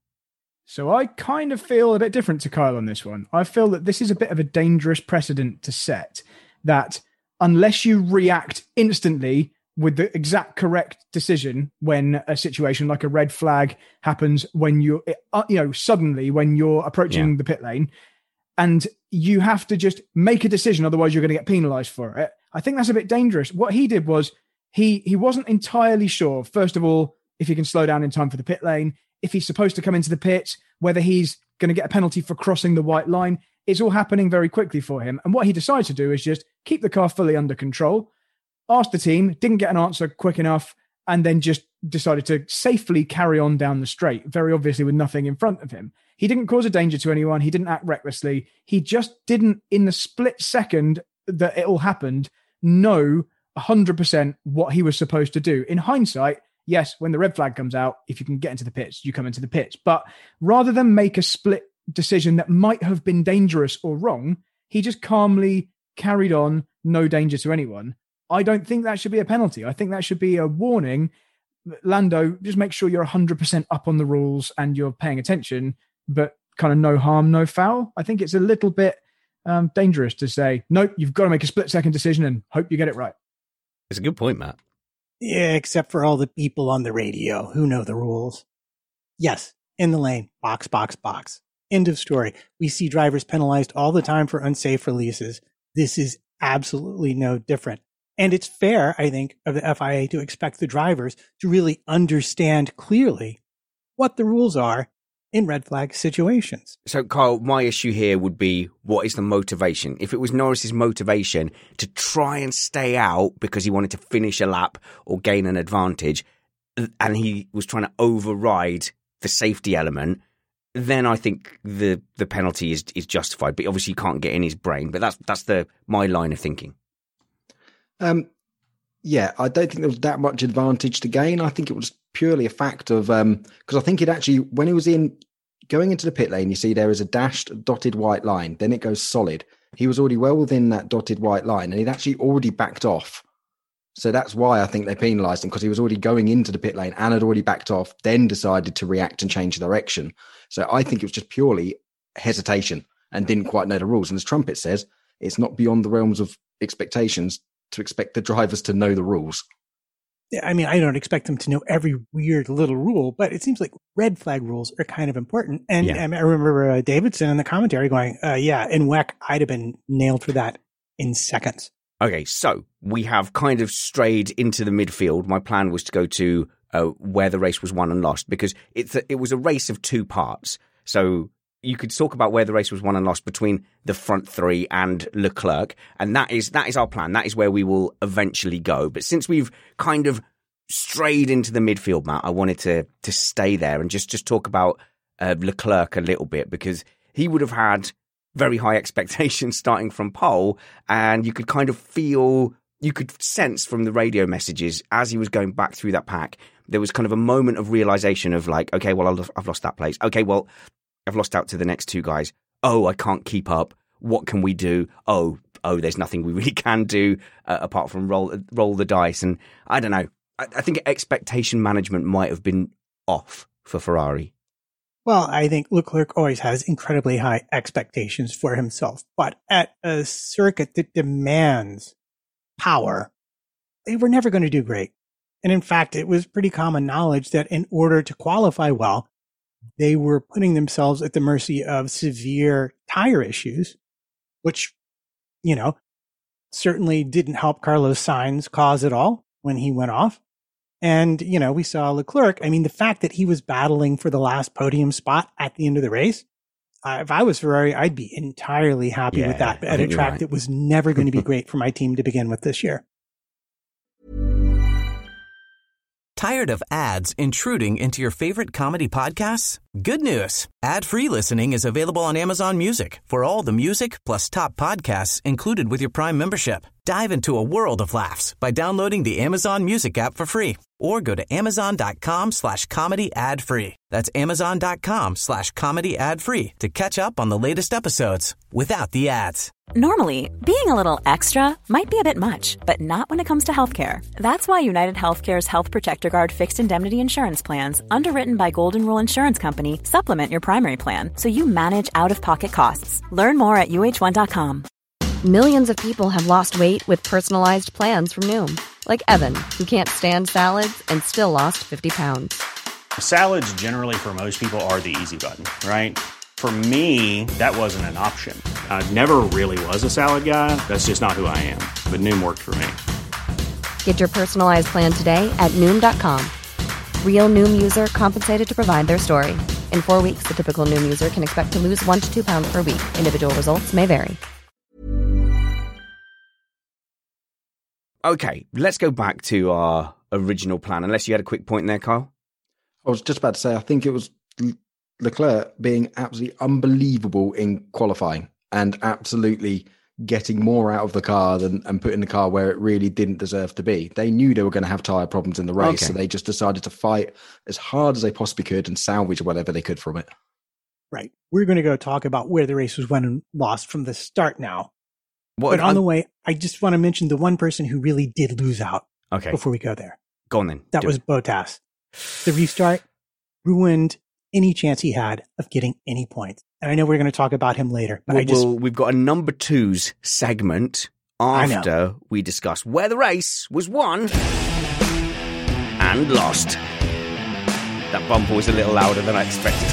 So I kind of feel a bit different to Kyle on this one. I feel that this is a bit of a dangerous precedent to set, that unless you react instantly with the exact correct decision when a situation like a red flag happens, when you're, uh, you know, suddenly when you're approaching Yeah. the pit lane, and you have to just make a decision, otherwise you're going to get penalized for it. I think that's a bit dangerous. What he did was he he wasn't entirely sure, first of all, if he can slow down in time for the pit lane, if he's supposed to come into the pit, whether he's going to get a penalty for crossing the white line. It's all happening very quickly for him. And what he decides to do is just keep the car fully under control, asked the team, didn't get an answer quick enough, and then just decided to safely carry on down the straight, very obviously with nothing in front of him. He didn't cause a danger to anyone. He didn't act recklessly. He just didn't, in the split second that it all happened, know one hundred percent what he was supposed to do. In hindsight, yes, when the red flag comes out, if you can get into the pits, you come into the pits. But rather than make a split decision that might have been dangerous or wrong, he just calmly carried on, no danger to anyone. I don't think that should be a penalty. I think that should be a warning. Lando, just make sure you're one hundred percent up on the rules and you're paying attention, but kind of no harm, no foul. I think it's a little bit um, dangerous to say, nope, you've got to make a split second decision and hope you get it right. It's a good point, Matt. Yeah, except for all the people on the radio who know the rules. Yes, in the lane, box, box, box. End of story. We see drivers penalized all the time for unsafe releases. This is absolutely no different. And it's fair, I think, of the F I A to expect the drivers to really understand clearly what the rules are in red flag situations. So, Kyle, my issue here would be, what is the motivation? If it was Norris's motivation to try and stay out because he wanted to finish a lap or gain an advantage, and he was trying to override the safety element, then I think the the penalty is is justified. But obviously, you can't get in his brain. But that's that's the my line of thinking. Um, yeah, I don't think there was that much advantage to gain. I think it was purely a fact of, um, because I think it actually, when he was in going into the pit lane, you see there is a dashed dotted white line, then it goes solid. He was already well within that dotted white line, and he'd actually already backed off. So that's why I think they penalised him, because he was already going into the pit lane and had already backed off, then decided to react and change direction. So I think it was just purely hesitation and didn't quite know the rules. And as Trumpet says, it's not beyond the realms of expectations to expect the drivers to know the rules. I mean, I don't expect them to know every weird little rule, but it seems like red flag rules are kind of important. And Yeah. I remember uh, Davidson in the commentary going, uh, yeah, in W E C, I'd have been nailed for that in seconds. Okay, so we have kind of strayed into the midfield. My plan was to go to uh, where the race was won and lost, because it's a, it was a race of two parts. So you could talk about where the race was won and lost between the front three and Leclerc, and that is that is our plan. That is where we will eventually go. But since we've kind of strayed into the midfield, Matt, I wanted to to stay there and just just talk about uh, Leclerc a little bit, because he would have had very high expectations starting from pole, and you could kind of feel, you could sense from the radio messages as he was going back through that pack, there was kind of a moment of realization of like, okay, well, I've I've lost that place. Okay, well, I've lost out to the next two guys. Oh, I can't keep up. What can we do? Oh, oh, there's nothing we really can do uh, apart from roll roll the dice. And I don't know. I, I think expectation management might have been off for Ferrari. Well, I think Leclerc always has incredibly high expectations for himself, but at a circuit that demands power, they were never going to do great. And in fact, it was pretty common knowledge that in order to qualify well, they were putting themselves at the mercy of severe tire issues, which, you know, certainly didn't help Carlos Sainz cause at all when he went off. And, you know, we saw Leclerc. I mean, the fact that he was battling for the last podium spot at the end of the race, uh, if I was Ferrari, I'd be entirely happy Yeah, with that I at a think you're track right. that was never going to be great for my team to begin with this year. Tired of ads intruding into your favorite comedy podcasts? Good news. Ad-free listening is available on Amazon Music for all the music plus top podcasts included with your Prime membership. Dive into a world of laughs by downloading the Amazon Music app for free or go to amazon.com slash comedy ad free. That's amazon.com slash comedy ad free to catch up on the latest episodes without the ads. Normally, being a little extra might be a bit much, but not when it comes to healthcare. That's why United Healthcare's Health Protector Guard fixed indemnity insurance plans, underwritten by Golden Rule Insurance Company, supplement your primary plan so you manage out-of-pocket costs. Learn more at U H one dot com. Millions of people have lost weight with personalized plans from Noom. Like Evan, who can't stand salads and still lost fifty pounds. Salads generally for most people are the easy button, right? For me, that wasn't an option. I never really was a salad guy. That's just not who I am. But Noom worked for me. Get your personalized plan today at Noom dot com. Real Noom user compensated to provide their story. In four weeks, the typical Noom user can expect to lose one to two pounds per week. Individual results may vary. Okay, let's go back to our original plan, unless you had a quick point there, Kyle. I was just about to say, I think it was Leclerc being absolutely unbelievable in qualifying and absolutely getting more out of the car than and putting the car where it really didn't deserve to be. They knew they were going to have tyre problems in the race, okay. So they just decided to fight as hard as they possibly could and salvage whatever they could from it. Right. We're going to go talk about where the race was won and lost from the start now. What, but on I'm, the way, I just want to mention the one person who really did lose out okay. before we go there. Go on then. That was it. Bottas. The restart ruined any chance he had of getting any points. And I know we're going to talk about him later. But well, I just, well, we've got a number twos segment after we discuss where the race was won and lost. That bumper was a little louder than I expected.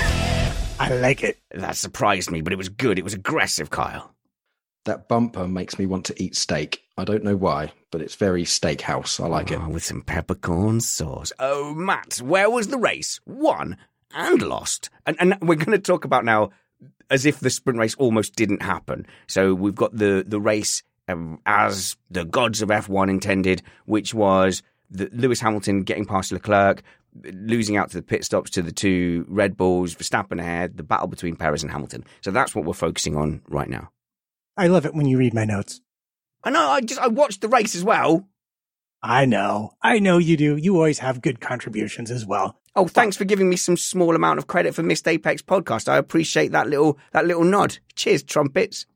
I like it. That surprised me, but it was good. It was aggressive, Kyle. That bumper makes me want to eat steak. I don't know why, but it's very steakhouse. I like oh, it. With some peppercorn sauce. Oh, Matt, where was the race? Won and lost. And, and we're going to talk about now as if the sprint race almost didn't happen. So we've got the, the race um, as the gods of F one intended, which was the, Lewis Hamilton getting past Leclerc, losing out to the pit stops to the two Red Bulls, Verstappen ahead, the battle between Perez and Hamilton. So that's what we're focusing on right now. I love it when you read my notes. I know, I just I watched the race as well. I know. I know you do. You always have good contributions as well. Oh, thanks for giving me some small amount of credit for Missed Apex podcast. I appreciate that little that little nod. Cheers, trumpets.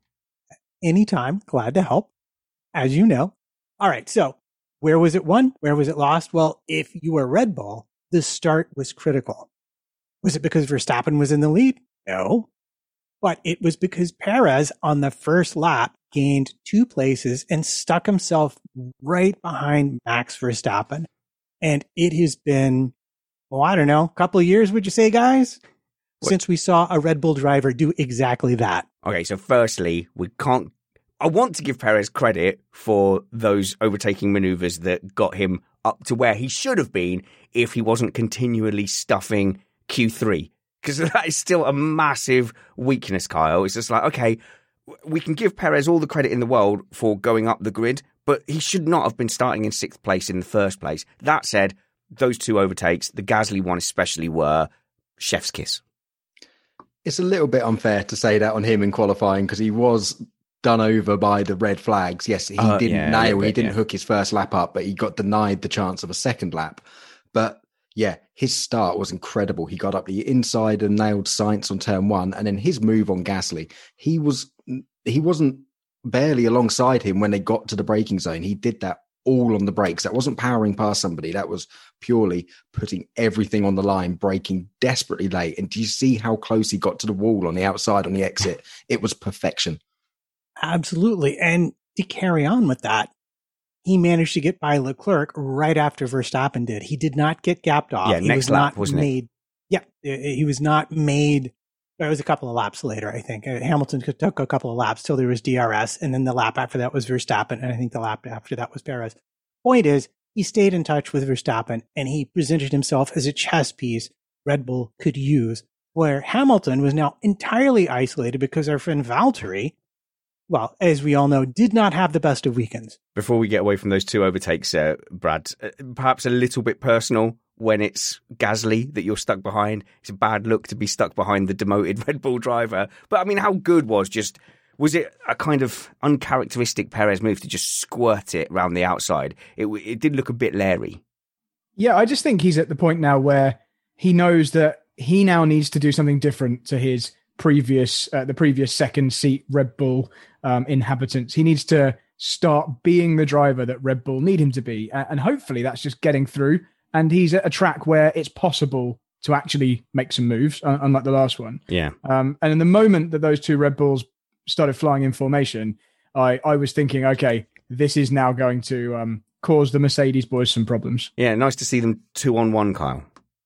Anytime. Glad to help. As you know. All right, so where was it won? Where was it lost? Well, if you were Red Bull, the start was critical. Was it because Verstappen was in the lead? No. But it was because Perez on the first lap gained two places and stuck himself right behind Max Verstappen. And it has been, well, I don't know, a couple of years, would you say, guys? What? Since we saw a Red Bull driver do exactly that. Okay, so firstly, we can't, I want to give Perez credit for those overtaking maneuvers that got him up to where he should have been if he wasn't continually stuffing Q three. Because that is still a massive weakness, Kyle. It's just like, okay, we can give Perez all the credit in the world for going up the grid, but he should not have been starting in sixth place in the first place. That said, those two overtakes, the Gasly one especially, were chef's kiss. It's a little bit unfair to say that on him in qualifying because he was done over by the red flags. Yes, he uh, didn't yeah, nail, bit, he didn't yeah. hook his first lap up, but he got denied the chance of a second lap. But yeah, his start was incredible. He got up the inside and nailed Sainz on turn one, and then his move on Gasly, he was he wasn't barely alongside him when they got to the braking zone. He did that all on the brakes. That wasn't powering past somebody. That was purely putting everything on the line, braking desperately late. And do you see how close he got to the wall on the outside on the exit? It was perfection. Absolutely. And to carry on with that, he managed to get by Leclerc right after Verstappen did. He did not get gapped off. Yeah, he next was lap, not wasn't made, it? Yeah, he was not made. It was a couple of laps later, I think. Hamilton took a couple of laps till there was D R S, and then the lap after that was Verstappen, and I think the lap after that was Perez. Point is, he stayed in touch with Verstappen, and he presented himself as a chess piece Red Bull could use, where Hamilton was now entirely isolated because our friend Valtteri, well, as we all know, did not have the best of weekends. Before we get away from those two overtakes, uh, Brad, uh, perhaps a little bit personal. when it's Gasly that you're stuck behind. It's a bad look to be stuck behind the demoted Red Bull driver. But I mean, how good was just, was it a kind of uncharacteristic Perez move to just squirt it around the outside? It, it did look a bit leery. Yeah, I just think he's at the point now where he knows that he now needs to do something different to his previous, uh, the previous second seat Red Bull um, inhabitants. He needs to start being the driver that Red Bull need him to be. And hopefully that's just getting through. And he's at a track where it's possible to actually make some moves, unlike the last one. Yeah. Um, and in the moment that those two Red Bulls started flying in formation, I, I was thinking, okay, this is now going to um, cause the Mercedes boys some problems. Yeah, nice to see them two on one, Kyle.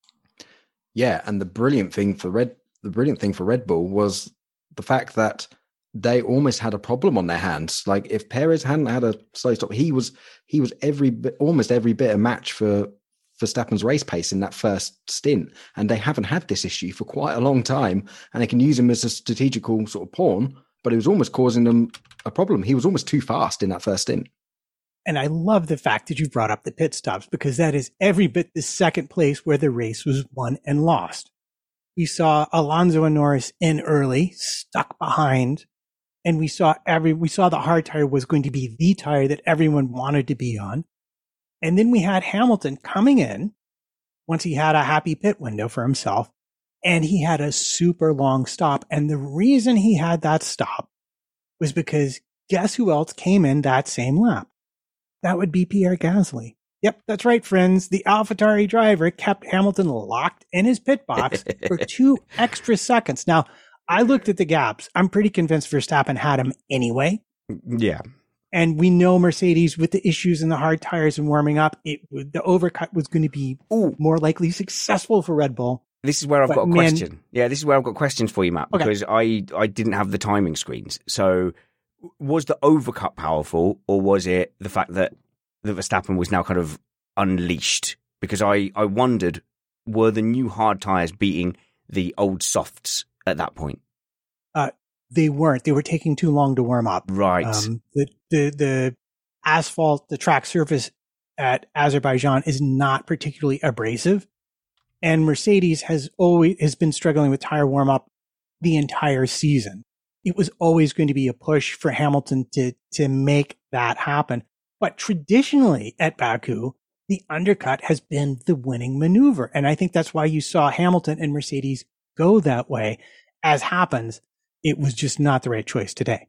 Yeah, and the brilliant thing for Red, the brilliant thing for Red Bull was the fact that they almost had a problem on their hands. Like if Perez hadn't had a slow stop, he was he was every bit, almost every bit a match for Verstappen's race pace in that first stint, and they haven't had this issue for quite a long time, and they can use him as a strategical sort of pawn, but it was almost causing them a problem. He was almost too fast in that first stint. And I love the fact that you brought up the pit stops, because that is every bit the second place where the race was won and lost. We saw Alonso and Norris in early, stuck behind, and we saw every we saw the hard tire was going to be the tire that everyone wanted to be on. And then we had Hamilton coming in once he had a happy pit window for himself, and he had a super long stop. And the reason he had that stop was because guess who else came in that same lap? That would be Pierre Gasly. Yep, that's right, friends. The AlphaTauri driver kept Hamilton locked in his pit box for two extra seconds. Now, I looked at the gaps. I'm pretty convinced Verstappen had him anyway. Yeah. And we know Mercedes, with the issues in the hard tires and warming up, it the overcut was going to be ooh, more likely successful for Red Bull. This is where I've but got a man, question. Yeah, this is where I've got questions for you, Matt, because okay. I, I didn't have the timing screens. So was the overcut powerful, or was it the fact that, that Verstappen was now kind of unleashed? Because I, I wondered, were the new hard tires beating the old softs at that point? Uh, they weren't. They were taking too long to warm up. Right. Um, the, the, the asphalt, the track surface at Azerbaijan is not particularly abrasive. And Mercedes has always has been struggling with tire warm up the entire season. It was always going to be a push for Hamilton to, to make that happen. But traditionally at Baku, the undercut has been the winning maneuver. And I think that's why you saw Hamilton and Mercedes go that way. As happens, it was just not the right choice today.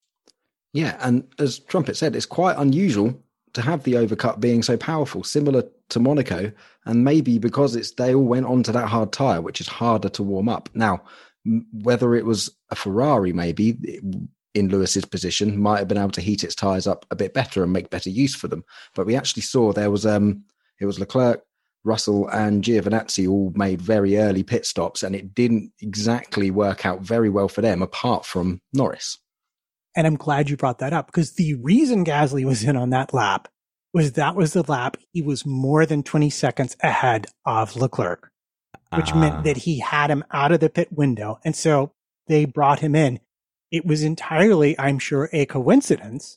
Yeah, and as Trumpet said, it's quite unusual to have the overcut being so powerful, similar to Monaco, and maybe because it's they all went onto that hard tyre, which is harder to warm up. Now, whether it was a Ferrari maybe in Lewis's position might have been able to heat its tyres up a bit better and make better use for them. But we actually saw there was um it was Leclerc, Russell and Giovinazzi all made very early pit stops, and it didn't exactly work out very well for them apart from Norris. And I'm glad you brought that up, because the reason Gasly was in on that lap was that was the lap he was more than twenty seconds ahead of Leclerc, which uh. meant that he had him out of the pit window. And so they brought him in. It was entirely, I'm sure, a coincidence.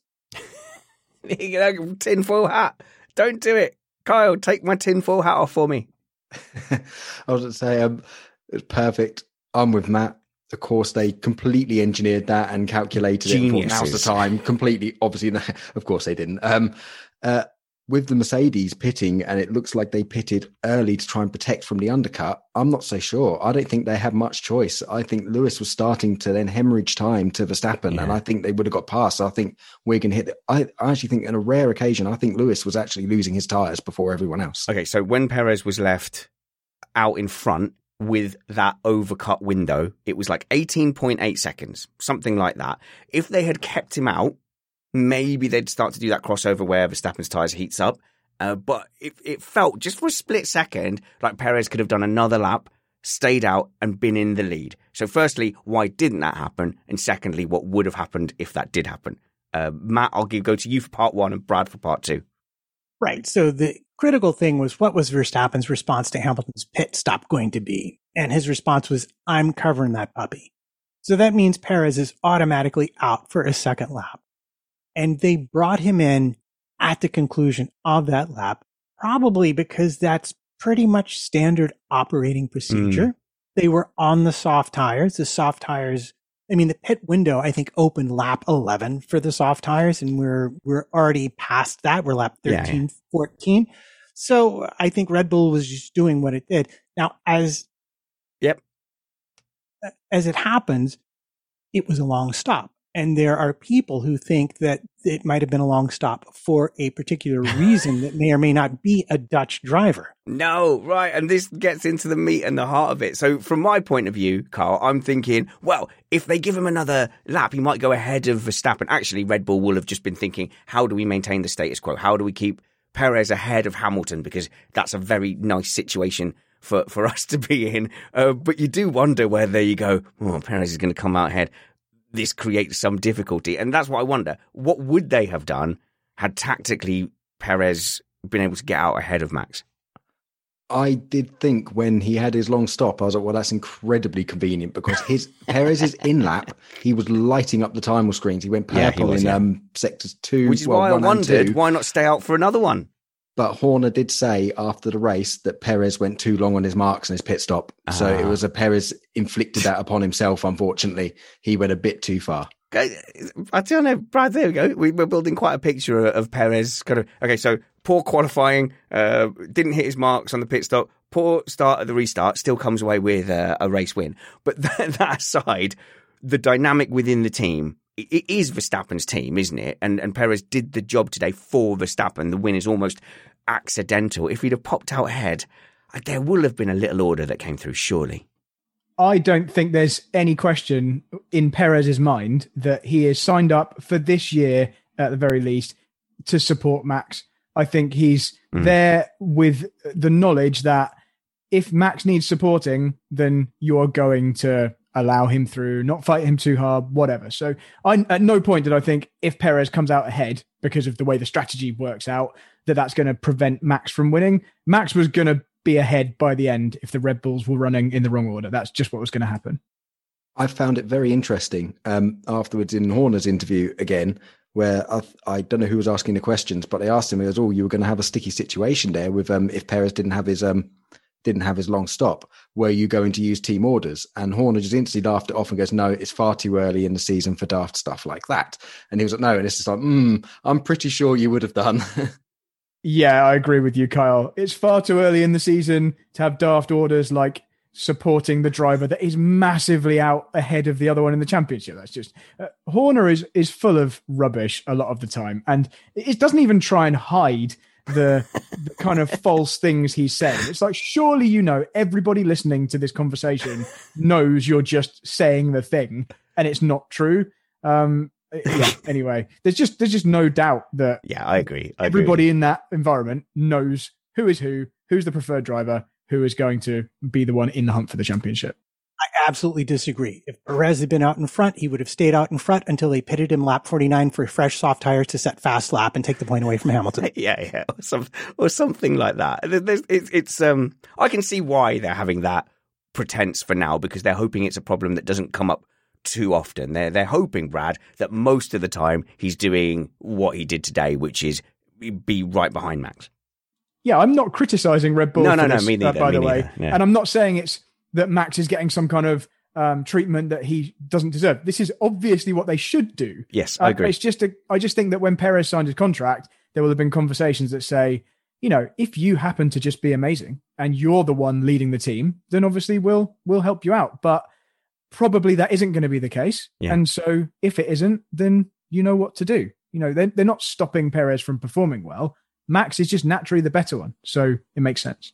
Tinfoil hat. Don't do it. Kyle, take my tinfoil hat off for me. I was going to say, um, it's perfect. I'm with Matt. Of course, they completely engineered that and calculated Geniuses. it. Now's the time. Completely, obviously, of course they didn't. Um, uh, with the Mercedes pitting, and it looks like they pitted early to try and protect from the undercut, I'm not so sure. I don't think they had much choice. I think Lewis was starting to then hemorrhage time to Verstappen, yeah. and I think they would have got past. I think Wigan hit it. I, I actually think on a rare occasion, I think Lewis was actually losing his tyres before everyone else. Okay, so when Perez was left out in front with that overcut window, it was like eighteen point eight seconds, something like that. If they had kept him out, maybe they'd start to do that crossover where Verstappen's tyres heats up. Uh, but it, it felt, just for a split second, like Perez could have done another lap, stayed out and been in the lead. So firstly, why didn't that happen? And secondly, what would have happened if that did happen? Uh, Matt, I'll give, go to you for part one and Brad for part two. Right. So the critical thing was, what was Verstappen's response to Hamilton's pit stop going to be? And his response was, I'm covering that puppy. So that means Perez is automatically out for a second lap. And they brought him in at the conclusion of that lap, probably because that's pretty much standard operating procedure. Mm. They were on the soft tires. The soft tires, I mean, the pit window, I think, opened lap eleven for the soft tires, and we're we're already past that. We're lap thirteen, yeah, yeah. fourteen. So I think Red Bull was just doing what it did. Now, as yep, as it happens, it was a long stop. And there are people who think that it might have been a long stop for a particular reason that may or may not be a Dutch driver. No, right. And this gets into the meat and the heart of it. So from my point of view, Carl, I'm thinking, well, if they give him another lap, he might go ahead of Verstappen. Actually, Red Bull will have just been thinking, how do we maintain the status quo? How do we keep Perez ahead of Hamilton? Because that's a very nice situation for, for us to be in. Uh, but you do wonder whether you go, oh, Perez is going to come out ahead. This creates some difficulty. And that's what I wonder. What would they have done had tactically Perez been able to get out ahead of Max? I did think when he had his long stop, I was like, well, that's incredibly convenient because his Perez's in lap, he was lighting up the timer screens. He went purple yeah, he was, in yeah. um, sectors two. Which is well, why I wondered, why not stay out for another one? But Horner did say after the race that Perez went too long on his marks and his pit stop. Ah. So it was a Perez inflicted that upon himself, unfortunately. He went a bit too far. I don't know, Brad, there we go. We, we're building quite a picture of Perez. Kind of, okay, so poor qualifying, uh, didn't hit his marks on the pit stop, poor start at the restart, still comes away with uh, a race win. But that, that aside, the dynamic within the team, it is Verstappen's team, isn't it? And and Perez did the job today for Verstappen. The win is almost accidental. If he'd have popped out ahead, there will have been a little order that came through, surely. I don't think there's any question in Perez's mind that he is signed up for this year, at the very least, to support Max. I think he's mm. there with the knowledge that if Max needs supporting, then you're going to allow him through, not fight him too hard, whatever. So I, at no point did I think if Perez comes out ahead because of the way the strategy works out, that that's going to prevent Max from winning. Max was going to be ahead by the end if the Red Bulls were running in the wrong order. That's just what was going to happen. I found it very interesting um, afterwards in Horner's interview again, where I, I don't know who was asking the questions, but they asked him, he goes, oh, you were going to have a sticky situation there with um, if Perez didn't have his um, didn't have his long stop. Were you going to use team orders? And Horner just instantly laughed it off and goes, no, it's far too early in the season for daft stuff like that. And he was like, no, and it's just like, mm, I'm pretty sure you would have done. Yeah, I agree with you, Kyle. It's far too early in the season to have daft orders like supporting the driver that is massively out ahead of the other one in the championship. That's just uh, Horner is is full of rubbish a lot of the time, and it doesn't even try and hide the, the kind of false things he's saying. It's like, surely you know, everybody listening to this conversation knows you're just saying the thing, and it's not true. Um, yeah. Anyway, there's just there's just no doubt that yeah, I agree. I everybody agree. in that environment knows who is who, who's the preferred driver, who is going to be the one in the hunt for the championship. I absolutely disagree. If Perez had been out in front, he would have stayed out in front until they pitted him lap forty-nine for fresh soft tires to set fast lap and take the point away from Hamilton. yeah, yeah, or, some, or something like that. There's, it's, it's um, I can see why they're having that pretense for now, because they're hoping it's a problem that doesn't come up too often. They're they're hoping, Brad, that most of the time he's doing what he did today, which is be right behind Max. Yeah, I'm not criticizing Red Bull. No, for no, this, no, me neither. Uh, by me the neither. way, Yeah. And I'm not saying it's that Max is getting some kind of um, treatment that he doesn't deserve. This is obviously what they should do. Yes, I agree. Uh, it's just a, I just think that when Perez signed his contract, there will have been conversations that say, you know, if you happen to just be amazing and you're the one leading the team, then obviously we'll we'll help you out. But probably that isn't going to be the case. Yeah. And so if it isn't, then you know what to do. You know, they're, they're not stopping Perez from performing well. Max is just naturally the better one. So it makes sense.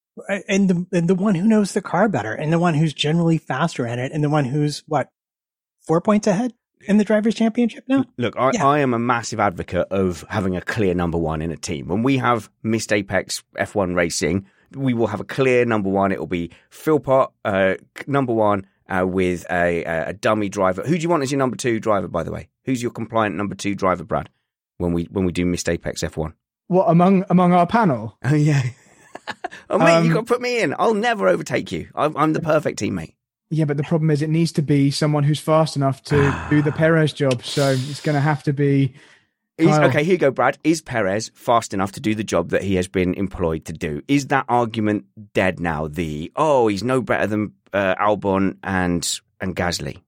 And the, and the one who knows the car better, and the one who's generally faster in it, and the one who's, what, four points ahead in the Drivers' Championship now? Look, I, yeah. I am a massive advocate of having a clear number one in a team. When we have Missed Apex F one Racing, we will have a clear number one. It will be Philpott, uh, number one, Uh, with a, a dummy driver. Who do you want as your number two driver, by the way? Who's your compliant number two driver, Brad, when we when we do Missed Apex F one? What, among among our panel? Oh, yeah. oh, mate, um, you've got to put me in. I'll never overtake you. I'm, I'm the perfect teammate. Yeah, but the problem is it needs to be someone who's fast enough to do the Perez job. So it's going to have to be Is, Kyle. okay, here you go, Brad. Is Perez fast enough to do the job that he has been employed to do? Is that argument dead now? The, oh, he's no better than uh, Albon and and Gasly?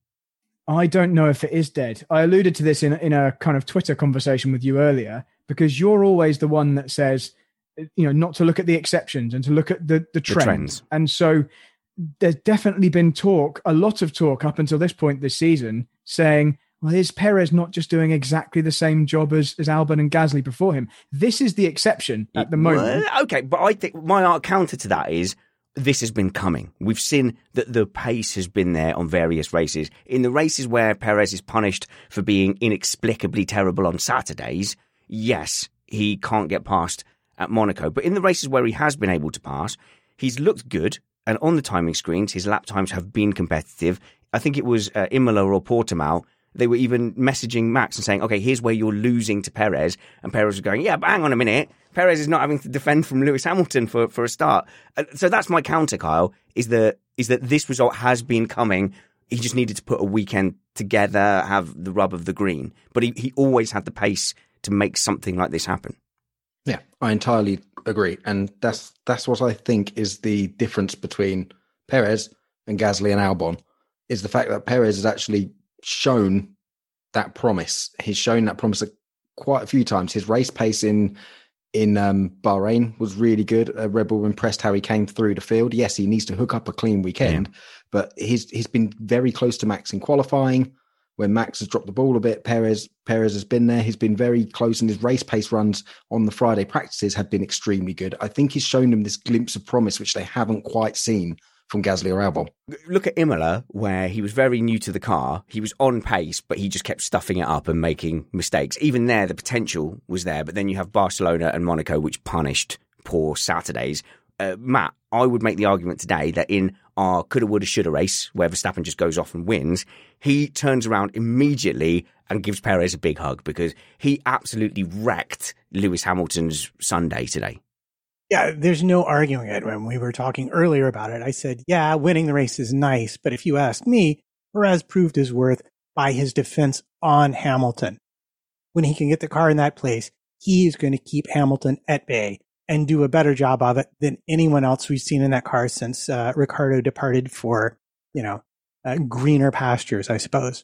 I don't know if it is dead. I alluded to this in, in a kind of Twitter conversation with you earlier, because you're always the one that says, you know, not to look at the exceptions and to look at the, the, trend. the trends. And so there's definitely been talk, a lot of talk up until this point this season, saying, well, is Perez not just doing exactly the same job as, as Albon and Gasly before him? This is the exception at the moment. Well, okay, but I think my counter to that is this has been coming. We've seen that the pace has been there on various races. In the races where Perez is punished for being inexplicably terrible on Saturdays, yes, he can't get past at Monaco. But in the races where he has been able to pass, he's looked good. And on the timing screens, his lap times have been competitive. I think it was uh, Imola or Portimao. They were even messaging Max and saying, okay, here's where you're losing to Perez. And Perez was going, yeah, but hang on a minute. Perez is not having to defend from Lewis Hamilton for, for a start. Uh, so that's my counter, Kyle, is that, is that this result has been coming. He just needed to put a weekend together, have the rub of the green. But he, he always had the pace to make something like this happen. Yeah, I entirely agree. And that's that's what I think is the difference between Perez and Gasly and Albon, is the fact that Perez has actually shown that promise. He's shown that promise quite a few times. His race pace in in um, Bahrain was really good. Uh, Red Bull impressed how he came through the field. Yes, he needs to hook up a clean weekend, yeah. but he's he's been very close to Max in qualifying. When Max has dropped the ball a bit, Perez Perez has been there. He's been very close, and his race pace runs on the Friday practices have been extremely good. I think he's shown them this glimpse of promise, which they haven't quite seen from Gasly or Albon. Look at Imola, where he was very new to the car. He was on pace, but he just kept stuffing it up and making mistakes. Even there, the potential was there. But then you have Barcelona and Monaco, which punished poor Saturdays. Uh, Matt, I would make the argument today that in our coulda, woulda, shoulda race, where Verstappen just goes off and wins, he turns around immediately and gives Perez a big hug, because he absolutely wrecked Lewis Hamilton's Sunday today. Yeah, there's no arguing it. When we were talking earlier about it, I said, yeah, winning the race is nice. But if you ask me, Perez proved his worth by his defense on Hamilton. When he can get the car in that place, he's going to keep Hamilton at bay and do a better job of it than anyone else we've seen in that car since uh, Ricciardo departed for, you know, uh, greener pastures, I suppose.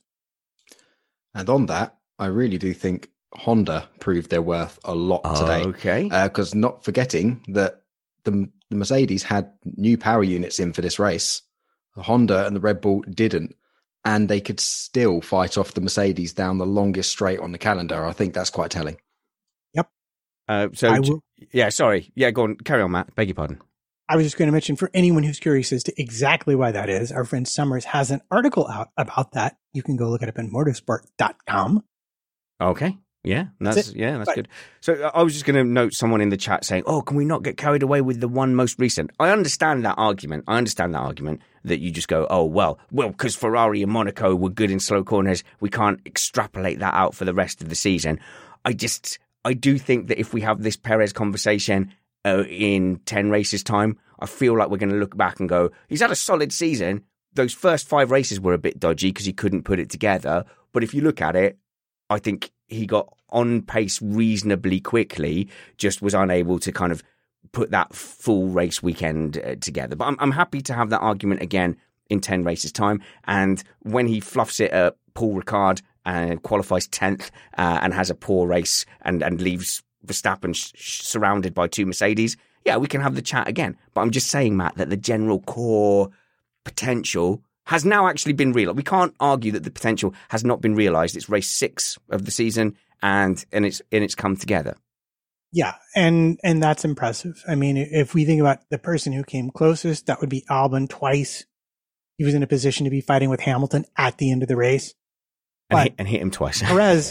And on that, I really do think Honda proved their worth a lot today. Okay. Because uh, not forgetting that the, the Mercedes had new power units in for this race. The Honda and the Red Bull didn't. And they could still fight off the Mercedes down the longest straight on the calendar. I think that's quite telling. Yep. Uh, so, will, yeah, sorry. Yeah, go on. Carry on, Matt. Beg your pardon. I was just going to mention, for anyone who's curious as to exactly why that is, our friend Summers has an article out about that. You can go look it up in motorsport dot com. Okay. Yeah, that's, that's yeah, that's but, good. So uh, I was just going to note someone in the chat saying, oh, can we not get carried away with the one most recent? I understand that argument. I understand that argument that you just go, oh, well, well, because Ferrari and Monaco were good in slow corners, we can't extrapolate that out for the rest of the season. I just, I do think that if we have this Perez conversation uh, in ten races time, I feel like we're going to look back and go, he's had a solid season. Those first five races were a bit dodgy because he couldn't put it together. But if you look at it, I think he got on pace reasonably quickly, just was unable to kind of put that full race weekend uh, together. But I'm, I'm happy to have that argument again in ten races time. And when he fluffs it at Paul Ricard and qualifies tenth uh, and has a poor race and, and leaves Verstappen sh- sh- surrounded by two Mercedes, yeah, we can have the chat again. But I'm just saying, Matt, that the general core potential has now actually been realised. We can't argue that the potential has not been realised. It's race six of the season, and and it's and it's come together. Yeah, and and that's impressive. I mean, if we think about the person who came closest, that would be Albon twice. He was in a position to be fighting with Hamilton at the end of the race. And, hit, and hit him twice. Perez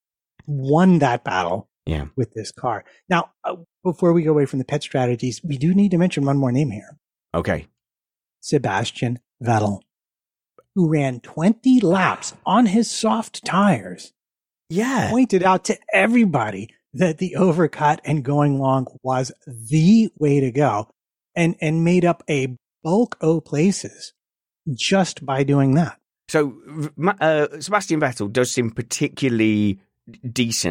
won that battle yeah. with this car. Now, uh, before we go away from the pet strategies, we do need to mention one more name here. Okay. Sebastian Vettel, who ran twenty laps on his soft tires. Yeah. Pointed out to everybody that the overcut and going long was the way to go, and, and made up a bulk of places just by doing that. So uh, Sebastian Vettel does seem particularly decent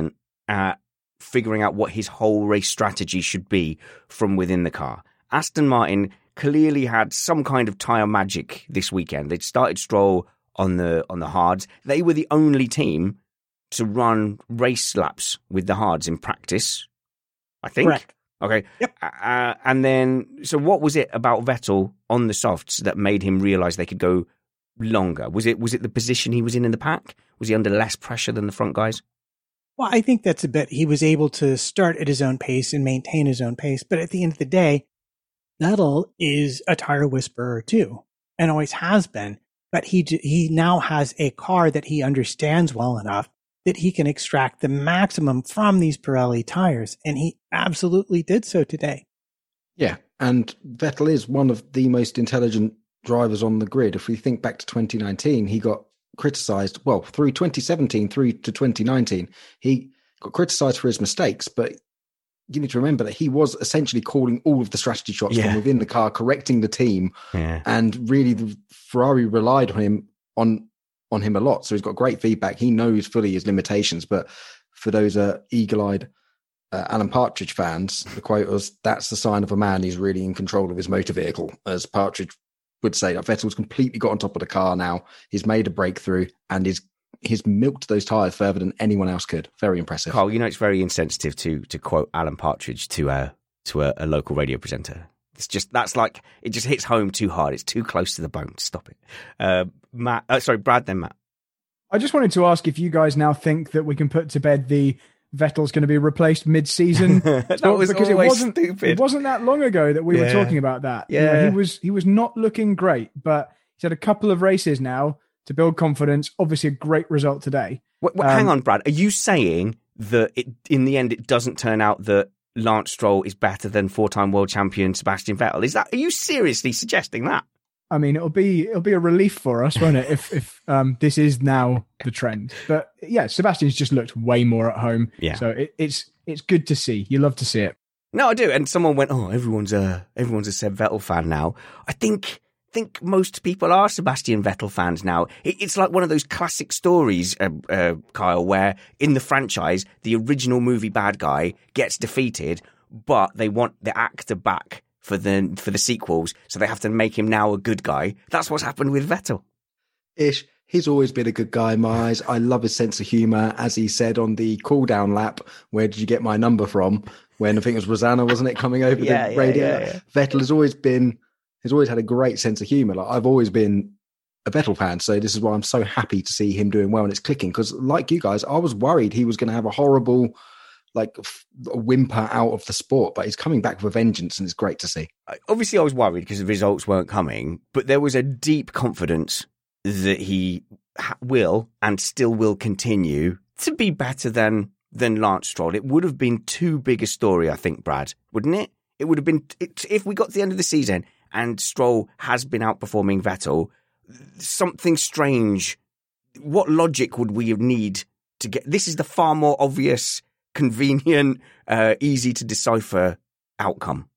at figuring out what his whole race strategy should be from within the car. Aston Martin clearly had some kind of tyre magic this weekend. They'd started Stroll on the on the hards. They were the only team to run race laps with the hards in practice, I think. Correct. Okay. Yep. Uh, and then, so what was it about Vettel on the softs that made him realise they could go longer? Was it was it the position he was in in the pack? Was he under less pressure than the front guys? Well, I think that's a bit, he was able to start at his own pace and maintain his own pace. But at the end of the day, Vettel is a tire whisperer too, and always has been. But he he now has a car that he understands well enough that he can extract the maximum from these Pirelli tires. And he absolutely did so today. Yeah. And Vettel is one of the most intelligent drivers on the grid. If we think back to twenty nineteen, he got criticised, well, through twenty seventeen through to twenty nineteen, he got criticised for his mistakes, but you need to remember that he was essentially calling all of the strategy shots yeah. from within the car, correcting the team, yeah. and really the Ferrari relied on him on on him a lot. So he's got great feedback. He knows fully his limitations, but for those uh, eagle-eyed uh, Alan Partridge fans, the quote was, "That's the sign of a man who's really in control of his motor vehicle," as Partridge would say. That Vettel's completely got on top of the car now. He's made a breakthrough and he's he's milked those tyres further than anyone else could. Very impressive. Carl, you know it's very insensitive to to quote Alan Partridge to a to a, a local radio presenter. It's just that's like it just hits home too hard. It's too close to the bone. Stop it, uh, Matt. Uh, sorry, Brad. Then Matt. I just wanted to ask if you guys now think that we can put to bed the Vettel's going to be replaced mid-season. that was because always it wasn't, stupid. It wasn't that long ago that we yeah. were talking about that. Yeah, you know, he was he was not looking great, but he's had a couple of races now to build confidence. Obviously, a great result today. Wait, wait, um, hang on, Brad. Are you saying that it, in the end it doesn't turn out that Lance Stroll is better than four-time world champion Sebastian Vettel? Is that? Are you seriously suggesting that? I mean, it'll be it'll be a relief for us, won't it? If if um, this is now the trend. But yeah, Sebastian's just looked way more at home. Yeah. So it, it's it's good to see. You love to see it. No, I do. And someone went, "Oh, everyone's a everyone's a Seb Vettel fan now." I think think most people are Sebastian Vettel fans now. It, it's like one of those classic stories, uh, uh, Kyle, where in the franchise the original movie bad guy gets defeated, but they want the actor back for the for the sequels, so they have to make him now a good guy. That's what's happened with Vettel. Ish, he's always been a good guy in my eyes. I love his sense of humour. As he said on the cool-down lap, "Where did you get my number from?" When I think it was Rosanna, wasn't it, coming over yeah, the yeah, radio? Yeah, yeah. Vettel has always been, has always had a great sense of humour. Like, I've always been a Vettel fan, so this is why I'm so happy to see him doing well and it's clicking. Because like you guys, I was worried he was going to have a horrible, like, f- whimper out of the sport, but he's coming back with a vengeance, and it's great to see. Obviously, I was worried because the results weren't coming, but there was a deep confidence that he ha- will and still will continue to be better than than Lance Stroll. It would have been too big a story, I think, Brad, wouldn't it? It would have been it, if we got to the end of the season and Stroll has been outperforming Vettel. Something strange. What logic would we need to get? This is the far more obvious, convenient, uh, easy to decipher outcome.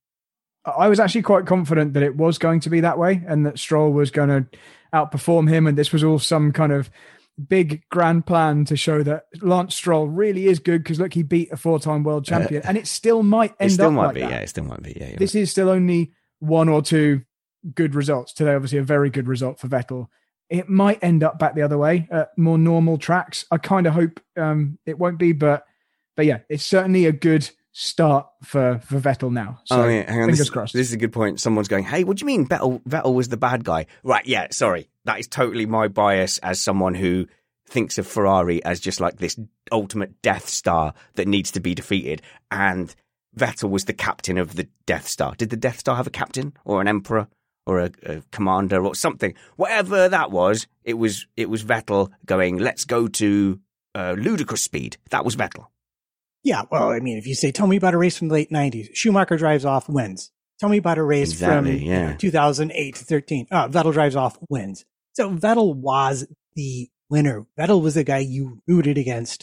I was actually quite confident that it was going to be that way and that Stroll was going to outperform him, and this was all some kind of big grand plan to show that Lance Stroll really is good because, look, he beat a four-time world champion, uh, and it still might end it still up might like be, that. Yeah, it still might be. Yeah, this right. is still only one or two good results. Today, obviously, a very good result for Vettel. It might end up back the other way at more normal tracks. I kind of hope um, it won't be, but but yeah, it's certainly a good start for, for Vettel now. So oh, yeah. Hang on. Fingers this, crossed. This is a good point. Someone's going, "Hey, what do you mean Vettel, Vettel was the bad guy?" Right, yeah, sorry. That is totally my bias as someone who thinks of Ferrari as just like this ultimate Death Star that needs to be defeated. And Vettel was the captain of the Death Star. Did the Death Star have a captain or an emperor or a, a commander or something? Whatever that was, it was it was Vettel going, "Let's go to uh, ludicrous speed." That was Vettel. Yeah, well, I mean, if you say, "Tell me about a race from the late nineties," Schumacher drives off, wins. Tell me about a race exactly, from yeah. you know, two thousand eight to thirteen. Oh, Vettel drives off, wins. So Vettel was the winner. Vettel was the guy you rooted against.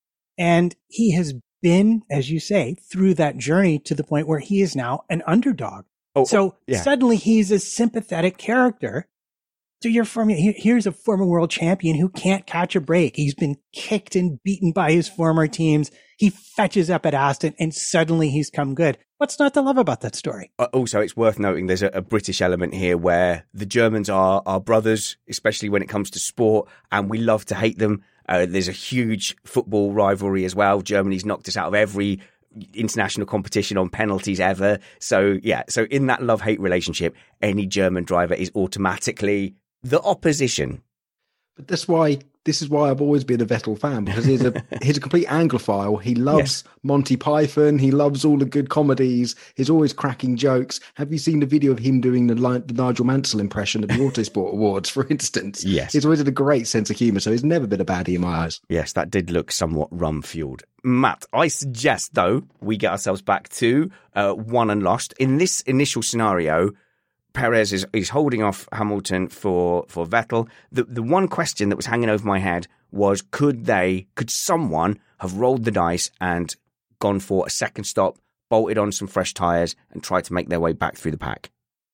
And he has been, as you say, through that journey to the point where he is now an underdog. Oh, so yeah. suddenly he's a sympathetic character So you're from, here's a former world champion who can't catch a break. He's been kicked and beaten by his former teams. He fetches up at Aston and suddenly he's come good. What's not to love about that story? Uh, also, it's worth noting there's a, a British element here where the Germans are our brothers, especially when it comes to sport, and we love to hate them. Uh, there's a huge football rivalry as well. Germany's knocked us out of every international competition on penalties ever. So, yeah, so in that love-hate relationship, any German driver is automatically the opposition. But that's why this is why I've always been a Vettel fan, because he's a he's a complete Anglophile. He loves yeah. Monty Python. He loves all the good comedies. He's always cracking jokes. Have you seen the video of him doing the, the Nigel Mansell impression at the Autosport Awards, for instance? Yes. He's always had a great sense of humour, so he's never been a baddie in my eyes. Yes, that did look somewhat rum-fueled. Matt, I suggest, though, we get ourselves back to uh, won and lost. In this initial scenario, Perez is, is holding off Hamilton for, for Vettel. The the one question that was hanging over my head was, could they, could someone have rolled the dice and gone for a second stop, bolted on some fresh tyres and tried to make their way back through the pack?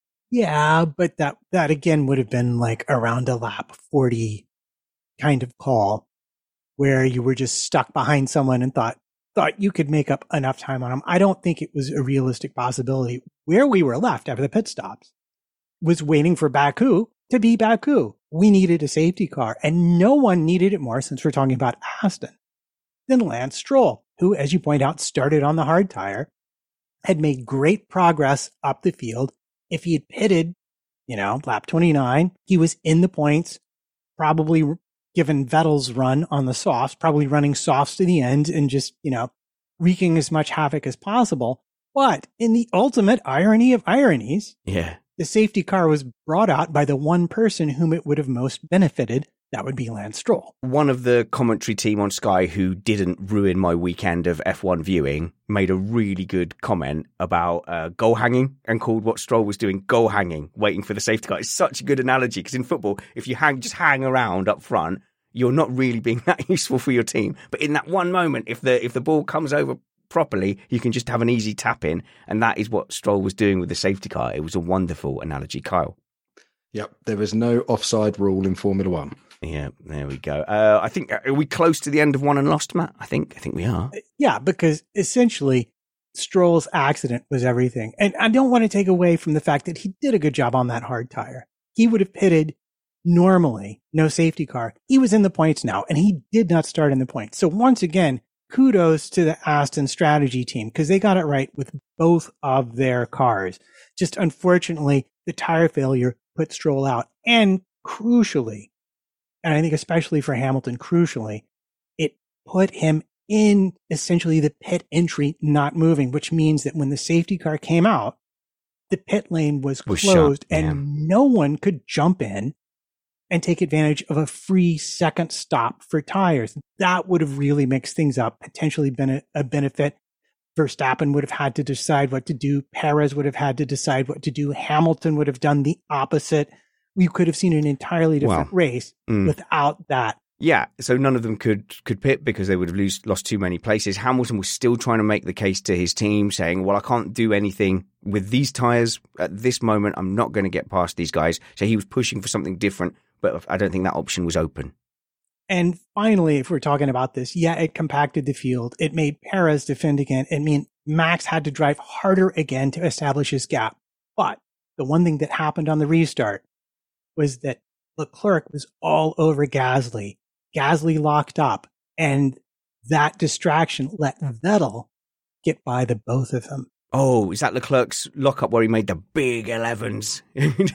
Yeah, but that, that again would have been like around a lap forty kind of call where you were just stuck behind someone and thought, thought you could make up enough time on them. I don't think it was a realistic possibility. Where we were left after the pit stops was waiting for Baku to be Baku. We needed a safety car, and no one needed it more, since we're talking about Aston, than Lance Stroll, who, as you point out, started on the hard tire, had made great progress up the field. If he had pitted, you know, lap twenty-nine, he was in the points, probably given Vettel's run on the softs, probably running softs to the end and just, you know, wreaking as much havoc as possible. But in the ultimate irony of ironies, yeah, the safety car was brought out by the one person whom it would have most benefited. That would be Lance Stroll. One of the commentary team on Sky who didn't ruin my weekend of F one viewing made a really good comment about uh, goal hanging and called what Stroll was doing goal hanging, waiting for the safety car. It's such a good analogy because in football, if you hang just hang around up front, you're not really being that useful for your team. But in that one moment, if the if the ball comes over properly, you can just have an easy tap in, and that is what Stroll was doing with the safety car. It was a wonderful analogy, Kyle. Yep, there is no offside rule in Formula One. Yeah, there we go. Uh, I think, are we close to the end of won and lost, Matt? I think I think we are. Yeah, because essentially Stroll's accident was everything. And I don't want to take away from the fact that he did a good job on that hard tire. He would have pitted normally, no safety car. He was in the points now, and he did not start in the points. So once again, kudos to the Aston strategy team, because they got it right with both of their cars. Just unfortunately, the tire failure put Stroll out. And crucially, and I think especially for Hamilton, crucially, it put him in essentially the pit entry not moving, which means that when the safety car came out, the pit lane was, was closed shut, and yeah. no one could jump in and take advantage of a free second stop for tires. That would have really mixed things up, potentially been a, a benefit. Verstappen would have had to decide what to do. Perez would have had to decide what to do. Hamilton would have done the opposite. We could have seen an entirely different well, race mm. without that. Yeah, so none of them could could pit because they would have lose, lost too many places. Hamilton was still trying to make the case to his team, saying, well, I can't do anything with these tyres at this moment. I'm not going to get past these guys. So he was pushing for something different, but I don't think that option was open. And finally, if we're talking about this, yeah, it compacted the field. It made Perez defend again. It meant Max had to drive harder again to establish his gap. But the one thing that happened on the restart was that Leclerc was all over Gasly. Gasly locked up, and that distraction let Vettel get by the both of them. Oh, is that Leclerc's lockup where he made the big elevens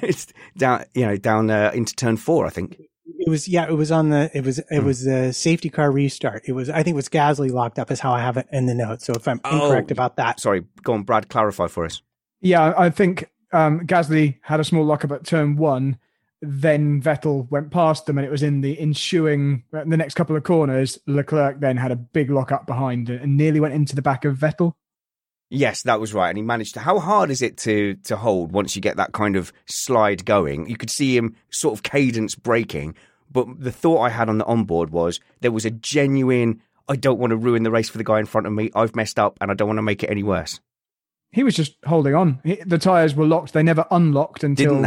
down, you know, down uh, into turn four? I think it was. Yeah, it was on the. It was. It mm. was the safety car restart. It was. I think it was Gasly locked up, is how I have it in the notes. So if I'm oh, incorrect about that, sorry. Go on, Brad. Clarify for us. Yeah, I think um, Gasly had a small lockup at turn one. Then Vettel went past them, and it was in the ensuing the next couple of corners. Leclerc then had a big lockup behind and nearly went into the back of Vettel. Yes, that was right. And he managed to. How hard is it to to hold once you get that kind of slide going? You could see him sort of cadence breaking. But the thought I had on the onboard was there was a genuine, I don't want to ruin the race for the guy in front of me. I've messed up and I don't want to make it any worse. He was just holding on. He, the tyres were locked. They never unlocked until... Didn't they?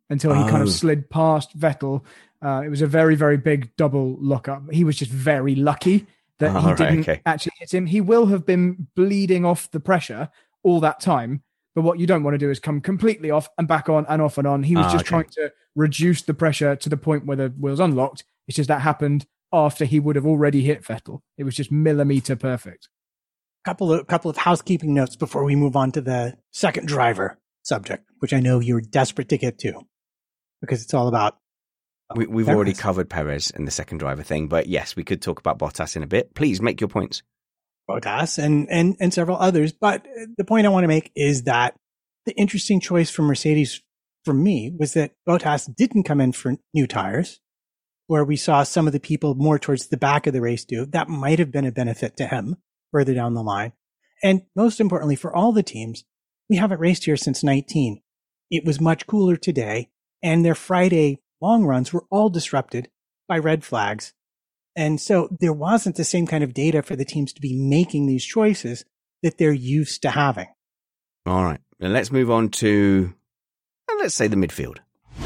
until he Oh. kind of slid past Vettel. Uh, it was a very, very big double lockup. He was just very lucky that Oh, he right, didn't okay. actually hit him. He will have been bleeding off the pressure all that time. But what you don't want to do is come completely off and back on and off and on. He was Ah, just okay. trying to reduce the pressure to the point where the wheel's unlocked. It's just that happened after he would have already hit Vettel. It was just millimeter perfect. Couple of couple of housekeeping notes before we move on to the second driver subject, which I know you're desperate to get to because it's all about. We, we've Perez. already covered Perez and the second driver thing, but yes, we could talk about Bottas in a bit. Please make your points. Bottas and, and, and several others. But the point I want to make is that the interesting choice from Mercedes for me was that Bottas didn't come in for new tires, where we saw some of the people more towards the back of the race do. That might have been a benefit to him further down the line. And most importantly, for all the teams, we haven't raced here since nineteen. It was much cooler today, and their Friday long runs were all disrupted by red flags. And so there wasn't the same kind of data for the teams to be making these choices that they're used to having. All right. Now let's move on to, well, let's say, the midfield.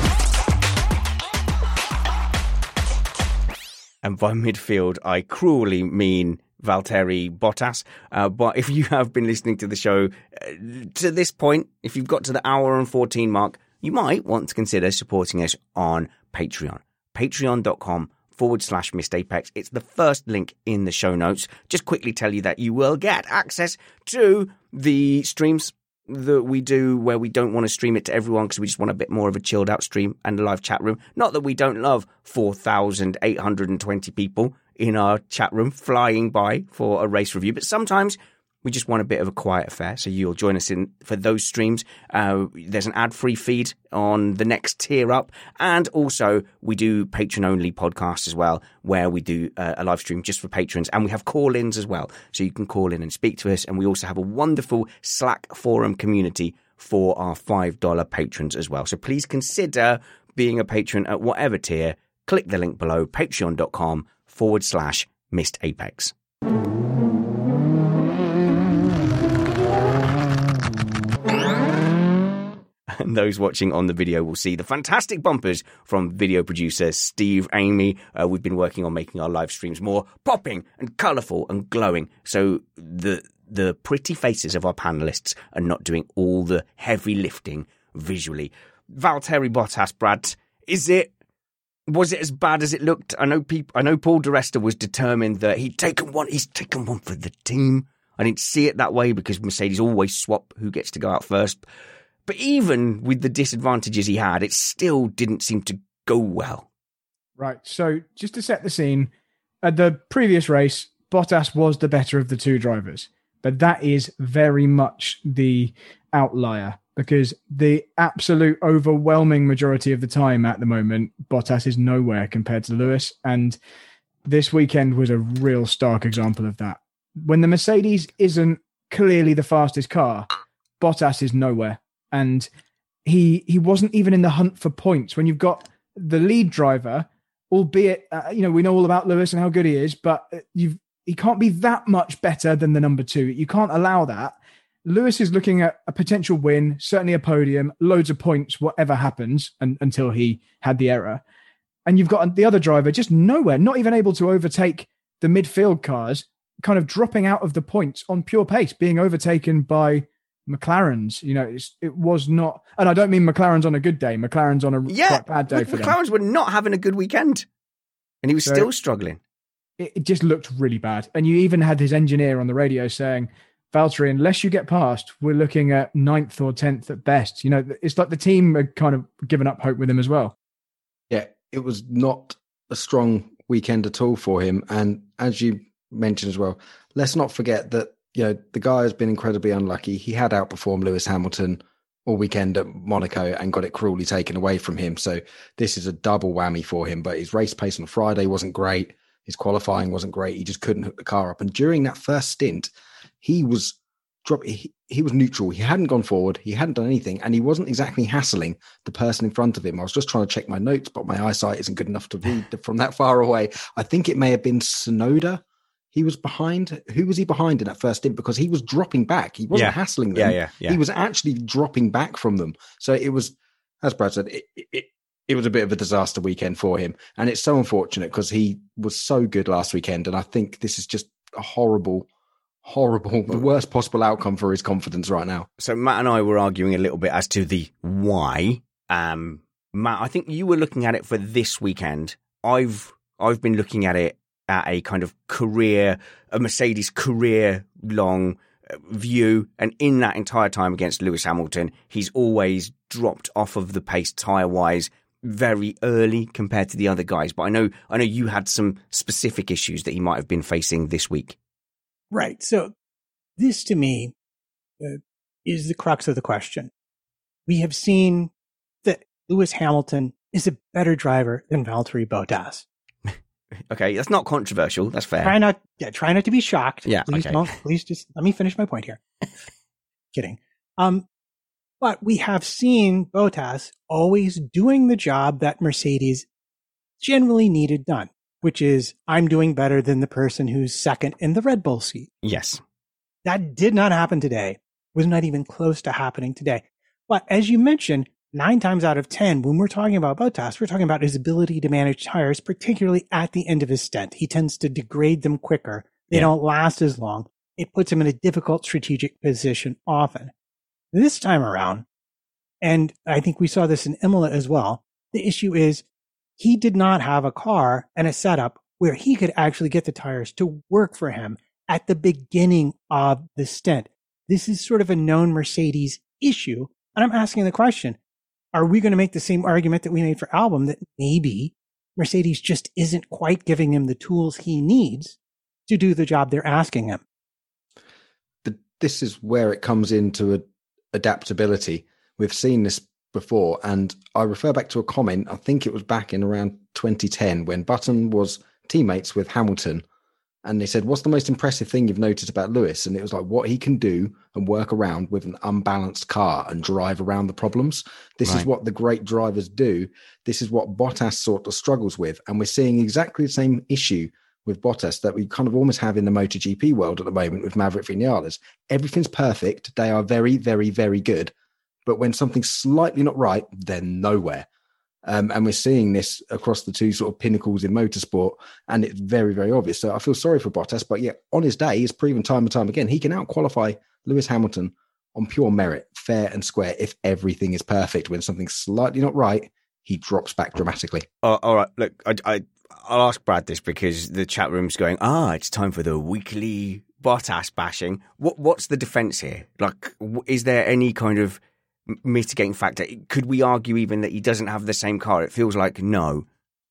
And by midfield, I cruelly mean Valtteri Bottas. Uh, but if you have been listening to the show uh, to this point, if you've got to the hour and fourteen mark, you might want to consider supporting us on Patreon. Patreon.com forward slash Missed Apex. It's the first link in the show notes. Just quickly tell you that you will get access to the streams that we do where we don't want to stream it to everyone because we just want a bit more of a chilled out stream and a live chat room. Not that we don't love four thousand eight hundred twenty people in our chat room flying by for a race review, but sometimes we just want a bit of a quiet affair, so you'll join us in for those streams. Uh, there's an ad-free feed on the next tier up, and also we do patron-only podcasts as well, where we do uh, a live stream just for patrons, and we have call-ins as well, so you can call in and speak to us, and we also have a wonderful Slack forum community for our five dollars patrons as well. So please consider being a patron at whatever tier. Click the link below, patreon.com forward slash Missed Apex. And those watching on the video will see the fantastic bumpers from video producer Steve Amy. Uh, we've been working on making our live streams more popping and colourful and glowing, so the the pretty faces of our panellists are not doing all the heavy lifting visually. Valtteri Bottas, Brad, is it was it as bad as it looked? I know people. I know Paul di Resta was determined that he'd taken one. He's taken one for the team. I didn't see it that way because Mercedes always swap who gets to go out first. But even with the disadvantages he had, it still didn't seem to go well. Right. So just to set the scene, at the previous race, Bottas was the better of the two drivers. But that is very much the outlier because the absolute overwhelming majority of the time at the moment, Bottas is nowhere compared to Lewis. And this weekend was a real stark example of that. When the Mercedes isn't clearly the fastest car, Bottas is nowhere. And he he wasn't even in the hunt for points. When you've got the lead driver, albeit, uh, you know, we know all about Lewis and how good he is, but you've he can't be that much better than the number two. You can't allow that. Lewis is looking at a potential win, certainly a podium, loads of points, whatever happens, and, until he had the error. And you've got the other driver just nowhere, not even able to overtake the midfield cars, kind of dropping out of the points on pure pace, being overtaken by McLaren's. You know, it's, it was not, and I don't mean McLaren's on a good day. McLaren's on a Yeah, quite bad day for them. McLaren's were not having a good weekend, and he was So- still struggling. It, it just looked really bad. And you even had his engineer on the radio saying, Valtteri, unless you get past, we're looking at ninth or tenth at best. You know, it's like the team had kind of given up hope with him as well. Yeah, it was not a strong weekend at all for him. And as you mentioned as well, let's not forget that, you know, the guy has been incredibly unlucky. He had outperformed Lewis Hamilton all weekend at Monaco and got it cruelly taken away from him. So this is a double whammy for him. But his race pace on Friday wasn't great. His qualifying wasn't great. He just couldn't hook the car up. And during that first stint, he was drop. He, he was neutral. He hadn't gone forward. He hadn't done anything. And he wasn't exactly hassling the person in front of him. I was just trying to check my notes, but my eyesight isn't good enough to read from that far away. I think it may have been Tsunoda. He was behind. Who was he behind in that first stint? Because he was dropping back. He wasn't Yeah. hassling them. Yeah, yeah, yeah. He was actually dropping back from them. So it was as Brad said, it, it, it was a bit of a disaster weekend for him. And it's so unfortunate because he was so good last weekend. And I think this is just a horrible, horrible, the worst possible outcome for his confidence right now. So Matt and I were arguing a little bit as to the why. Um, Matt, I think you were looking at it for this weekend. I've I've been looking at it at a kind of career, a Mercedes career long view. And in that entire time against Lewis Hamilton, he's always dropped off of the pace tyre wise very early compared to the other guys. But I know, I know you had some specific issues that he might have been facing this week. Right. So this to me uh, is the crux of the question. We have seen that Lewis Hamilton is a better driver than Valtteri Bottas. Okay, that's not controversial. That's fair. Try not, yeah, try not to be shocked. Yeah, please okay. don't. Please just let me finish my point here. Kidding. Um, but we have seen Bottas always doing the job that Mercedes generally needed done, which is I'm doing better than the person who's second in the Red Bull seat. Yes. That did not happen today. Was not even close to happening today. But as you mentioned, nine times out of ten, when we're talking about Bottas, we're talking about his ability to manage tires, particularly at the end of his stint. He tends to degrade them quicker. They Yeah. don't last as long. It puts him in a difficult strategic position often. This time around, and I think we saw this in Imola as well, the issue is he did not have a car and a setup where he could actually get the tires to work for him at the beginning of the stint. This is sort of a known Mercedes issue. And I'm asking the question, are we going to make the same argument that we made for Albon, that maybe Mercedes just isn't quite giving him the tools he needs to do the job they're asking him? The, this is where it comes into a, adaptability. We've seen this before, and I refer back to a comment, I think it was back in around twenty ten, when Button was teammates with Hamilton, and they said, what's the most impressive thing you've noticed about Lewis? And it was like what he can do and work around with an unbalanced car and drive around the problems. This Right. is what the great drivers do. This is what Bottas sort of struggles with. And we're seeing exactly the same issue with Bottas that we kind of almost have in the MotoGP world at the moment with Maverick Vinales. Everything's perfect. They are very, very, very good. But when something's slightly not right, they're nowhere. Um, and we're seeing this across the two sort of pinnacles in motorsport, and it's very, very obvious. So I feel sorry for Bottas, but yeah, on his day, he's proven time and time again, he can out-qualify Lewis Hamilton on pure merit, fair and square, if everything is perfect. When something's slightly not right, he drops back dramatically. Oh, all right. Look, I, I, I'll ask Brad this because the chat room's going, ah, it's time for the weekly Bottas bashing. What, what's the defence here? Like, w- is there any kind of mitigating factor? Could we argue even that he doesn't have the same car? It feels like no.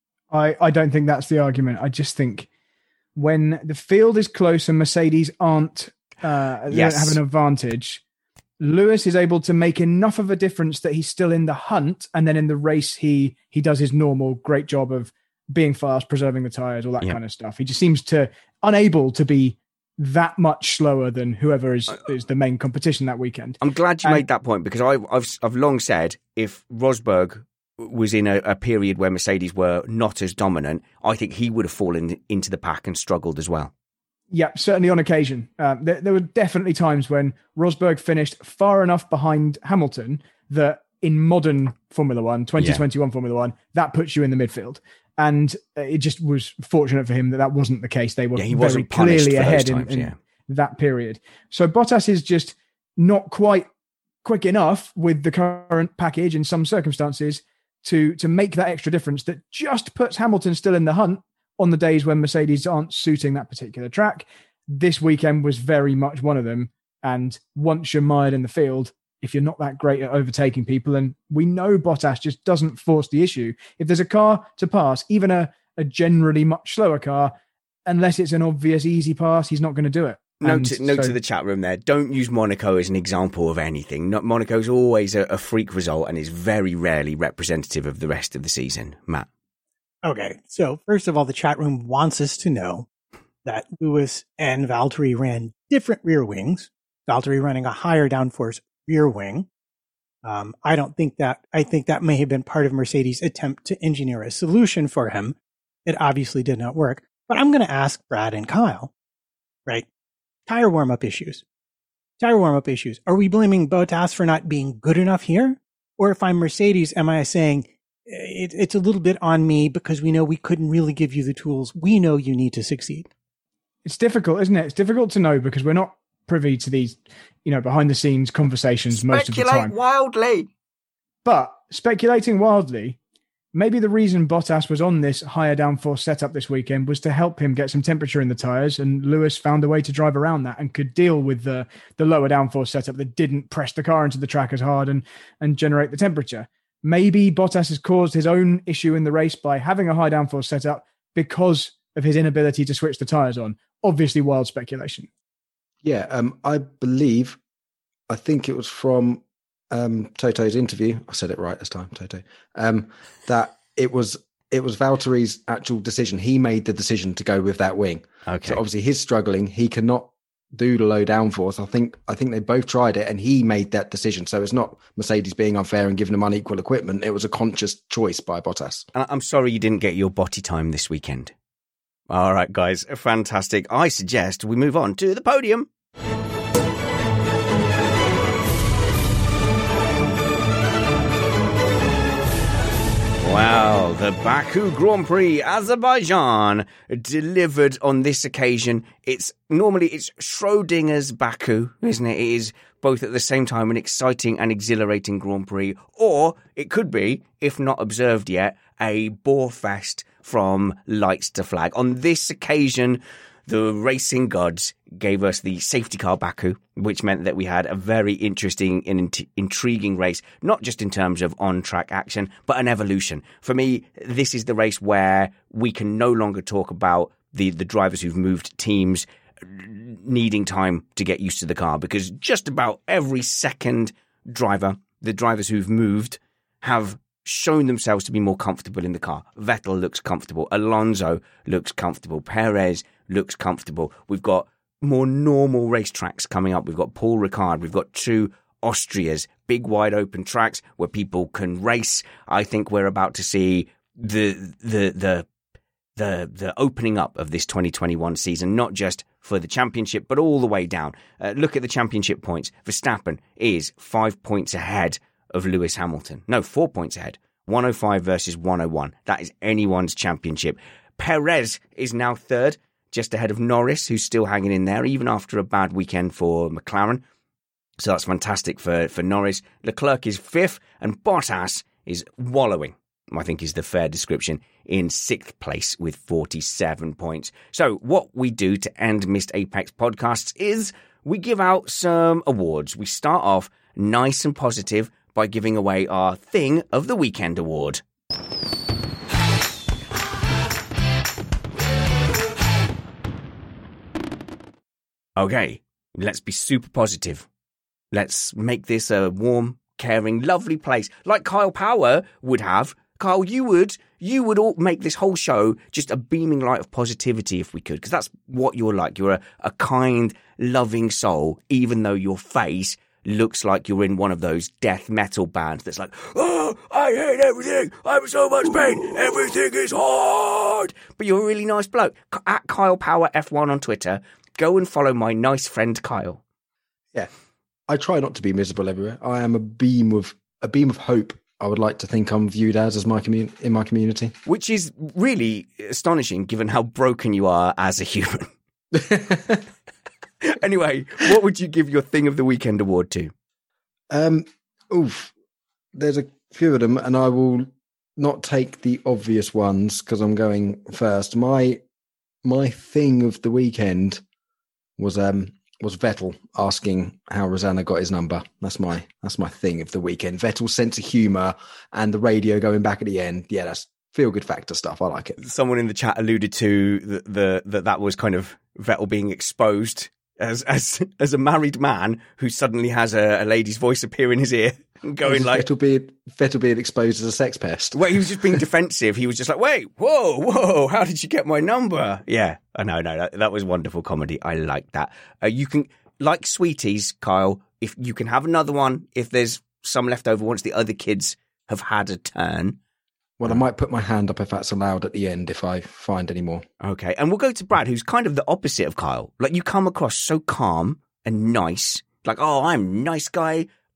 I, I don't think that's the argument. I just think when the field is close and Mercedes aren't uh, they Yes. don't have an advantage, Lewis is able to make enough of a difference that he's still in the hunt, and then in the race he he does his normal great job of being fast, preserving the tires, all that Yeah. kind of stuff. He just seems to unable to be that much slower than whoever is, is the main competition that weekend. I'm glad you And- made that point because I, I've I've long said if Rosberg was in a, a period where Mercedes were not as dominant, I think he would have fallen into the pack and struggled as well. Yeah, certainly on occasion. Um, there, there were definitely times when Rosberg finished far enough behind Hamilton that in modern Formula One, twenty twenty-one Formula One, that puts you in the midfield. And uh, it just was fortunate for him that that wasn't the case. They were Yeah, he very wasn't punished clearly for those ahead in, times, in yeah. that period. So Bottas is just not quite quick enough with the current package in some circumstances to, to make that extra difference that just puts Hamilton still in the hunt on the days when Mercedes aren't suiting that particular track. This weekend was very much one of them. And once you're mired in the field, if you're not that great at overtaking people, and we know Bottas just doesn't force the issue. If there's a car to pass, even a, a generally much slower car, unless it's an obvious easy pass, he's not going to do it. Note, And to, note so- to the chat room there, don't use Monaco as an example of anything. Not, Monaco's always a, a freak result and is very rarely representative of the rest of the season. Matt. Okay, so first of all, the chat room wants us to know that Lewis and Valtteri ran different rear wings. Valtteri running a higher downforce rear wing. Um, I don't think that, I think that may have been part of Mercedes' attempt to engineer a solution for him. It obviously did not work. But I'm going to ask Brad and Kyle, right? Tire warm-up issues. Tire warm-up issues. Are we blaming Bottas for not being good enough here? Or if I'm Mercedes, am I saying it, it's a little bit on me because we know we couldn't really give you the tools we know you need to succeed? It's difficult, isn't it? It's difficult to know because we're not privy to these, you know, behind the scenes conversations most of the time. Speculate wildly. But speculating wildly, maybe the reason Bottas was on this higher downforce setup this weekend was to help him get some temperature in the tyres, and Lewis found a way to drive around that and could deal with the, the lower downforce setup that didn't press the car into the track as hard and, and generate the temperature. Maybe Bottas has caused his own issue in the race by having a high downforce setup because of his inability to switch the tyres on. Obviously wild speculation. Yeah, um, I believe, I think it was from um, Toto's interview. I said it right this time, Toto. Um, that it was it was Valtteri's actual decision. He made the decision to go with that wing. Okay. So obviously he's struggling. He cannot do the low downforce. I think I think they both tried it, and he made that decision. So it's not Mercedes being unfair and giving them unequal equipment. It was a conscious choice by Bottas. I'm sorry you didn't get your body time this weekend. All right, guys, fantastic. I suggest we move on to the podium. Wow, the Baku Grand Prix Azerbaijan delivered on this occasion. It's normally it's Schrodinger's Baku, isn't it? It is both at the same time an exciting and exhilarating Grand Prix, or it could be, if not observed yet, a bore fest from lights to flag. On this occasion, the racing gods gave us the safety car Baku, which meant that we had a very interesting and int- intriguing race, not just in terms of on-track action, but an evolution. For me, this is the race where we can no longer talk about the, the drivers who've moved teams needing time to get used to the car, because just about every second driver, the drivers who've moved, have shown themselves to be more comfortable in the car. Vettel looks comfortable. Alonso looks comfortable. Perez looks comfortable. We've got more normal racetracks coming up. We've got Paul Ricard. We've got two Austrias, big wide open tracks where people can race. I think we're about to see the the the the the opening up of this twenty twenty-one season, not just for the championship, but all the way down. Uh, look at the championship points. Verstappen is five points ahead of Lewis Hamilton. No, four points ahead. one oh five versus one oh one. That is anyone's championship. Perez is now third, just ahead of Norris, who's still hanging in there, even after a bad weekend for McLaren. So that's fantastic for, for Norris. Leclerc is fifth, and Bottas is wallowing, I think is the fair description, in sixth place with forty-seven points. So what we do to end Missed Apex podcasts is we give out some awards. We start off nice and positive by giving away our Thing of the Weekend award. Okay, let's be super positive. Let's make this a warm, caring, lovely place, like Kyle Power would have. Kyle, you would, you would all make this whole show just a beaming light of positivity if we could, because that's what you're like. You're a, a kind, loving soul, even though your face looks like you're in one of those death metal bands that's like, oh, I hate everything. I'm so much pain. Everything is hard. But you're a really nice bloke. At Kyle Power F one on Twitter, go and follow my nice friend Kyle. Yeah, I try not to be miserable everywhere. I am a beam of a beam of hope. I would like to think I'm viewed as as my commun- in my community, which is really astonishing given how broken you are as a human. Anyway, what would you give your Thing of the Weekend award to? Um, oof, there's a few of them, and I will not take the obvious ones because I'm going first. My my Thing of the Weekend was um was Vettel asking how Rosanna got his number. That's my that's my Thing of the Weekend. Vettel's sense of humour and the radio going back at the end. Yeah, that's feel good factor stuff. I like it. Someone in the chat alluded to the, the that that was kind of Vettel being exposed as as as a married man who suddenly has a, a lady's voice appear in his ear and going like Vettel being Vettel being exposed as a sex pest. Well, he was just being defensive. He was just like, wait, whoa, whoa, how did you get my number? Yeah, I know, no, that, that was wonderful comedy. I like that. Uh, you can, like Sweeties, Kyle, if you can have another one if there's some left over once the other kids have had a turn. Well, I might put my hand up if that's allowed at the end if I find any more. Okay, and we'll go to Brad, who's kind of the opposite of Kyle. Like, you come across so calm and nice. Like, oh, I'm a nice guy,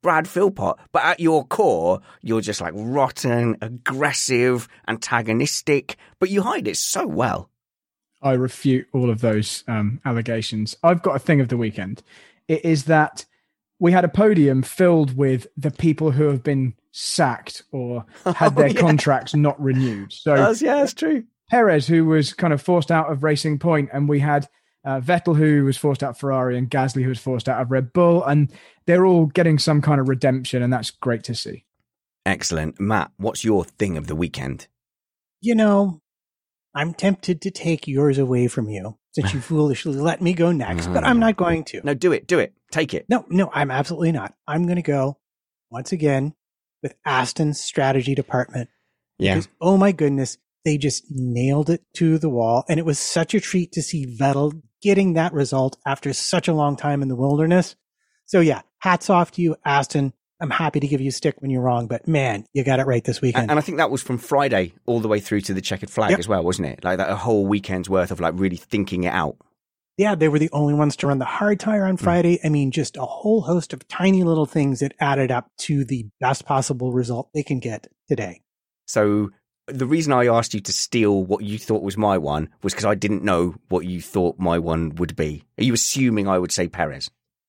Brad Philpott, but at your core, you're just like rotten, aggressive, antagonistic, but you hide it so well. I refute all of those um, allegations. I've got a thing of the weekend. It is that we had a podium filled with the people who have been sacked or had Oh, their yeah. contracts not renewed. So That's, yeah, that's true. Perez, who was kind of forced out of Racing Point, and we had uh, Vettel, who was forced out of Ferrari, and Gasly, who was forced out of Red Bull, and they're all getting some kind of redemption, and that's great to see. Excellent. Matt, what's your thing of the weekend? You know, I'm tempted to take yours away from you since you foolishly let me go next, but I'm not going to. No, do it. Do it. Take it. No, no, I'm absolutely not. I'm going to go once again with Aston's strategy department. Yeah. Because, oh my goodness, they just nailed it to the wall. And it was such a treat to see Vettel getting that result after such a long time in the wilderness. So yeah, hats off to you, Aston. I'm happy to give you a stick when you're wrong, but man, you got it right this weekend. And, and I think that was from Friday all the way through to the checkered flag Yep. as well, wasn't it? Like that a whole weekend's worth of like really thinking it out. Yeah, they were the only ones to run the hard tire on Friday. I mean, just a whole host of tiny little things that added up to the best possible result they can get today. So the reason I asked you to steal what you thought was my one was because I didn't know what you thought my one would be. Are you assuming I would say Perez?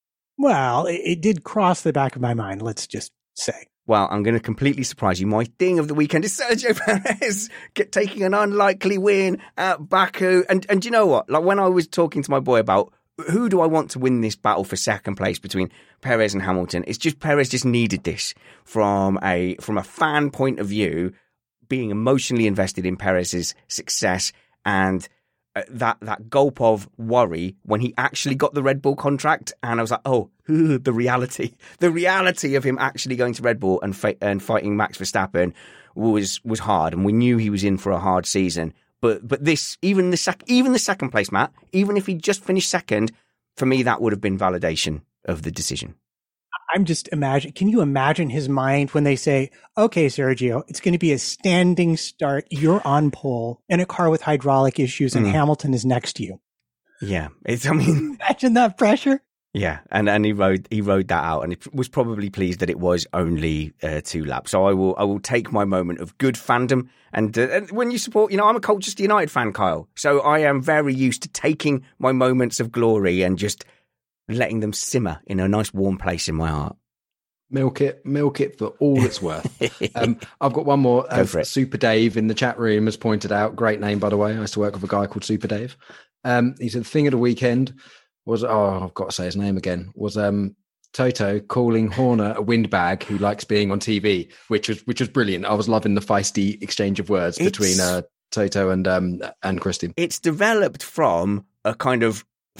Well, it, it did cross the back of my mind, let's just say. Well, I'm going to completely surprise you. My thing of the weekend is Sergio Perez get, taking an unlikely win at Baku. And and do you know what? Like when I was talking to my boy about who do I want to win this battle for second place between Perez and Hamilton, it's just Perez just needed this from a from a fan point of view, being emotionally invested in Perez's success and uh, that that gulp of worry when he actually got the Red Bull contract. And I was like, oh, the reality, the reality of him actually going to Red Bull and fa- and fighting Max Verstappen was was hard. And we knew he was in for a hard season. But but this, even the sec- even the second place, Matt, even if he just finished second, for me, that would have been validation of the decision. I'm just imagine. Can you imagine his mind when they say, okay, Sergio, it's going to be a standing start. You're on pole in a car with hydraulic issues and Mm. Hamilton is next to you. Yeah, it's. I mean, Imagine that pressure. yeah, and, and he rode he rode that out, and he was probably pleased that it was only uh, two laps. So I will I will take my moment of good fandom, and, uh, and when you support, you know, I'm a Colchester United fan, Kyle. So I am very used to taking my moments of glory and just letting them simmer in a nice warm place in my heart. Milk it, milk it for all it's worth. um, I've got one more. Uh, for it. Super Dave in the chat room has pointed out, great name, by the way. I used to work with a guy called Super Dave. Um, he said, the thing of the weekend was, oh, I've got to say his name again, was um, Toto calling Horner a windbag who likes being on T V, which was which was brilliant. I was loving the feisty exchange of words It's- between uh, Toto and um, and Christian. It's developed from a kind of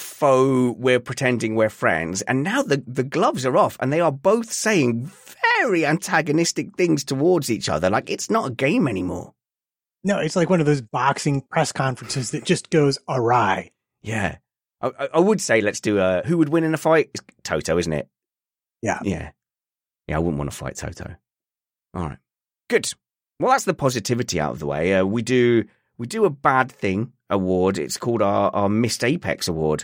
faux, we're pretending we're friends, and now the, the gloves are off and they are both saying very antagonistic things towards each other. Like it's not a game anymore. No, it's like one of those boxing press conferences that just goes awry. Yeah. I, I- I would say let's do a who would win in a fight? It's Toto, isn't it? Yeah. Yeah. Yeah, I wouldn't want to fight Toto. All right. Good. Well, that's the positivity out of the way. Uh, we do we do a bad thing award. It's called our, our Missed Apex Award.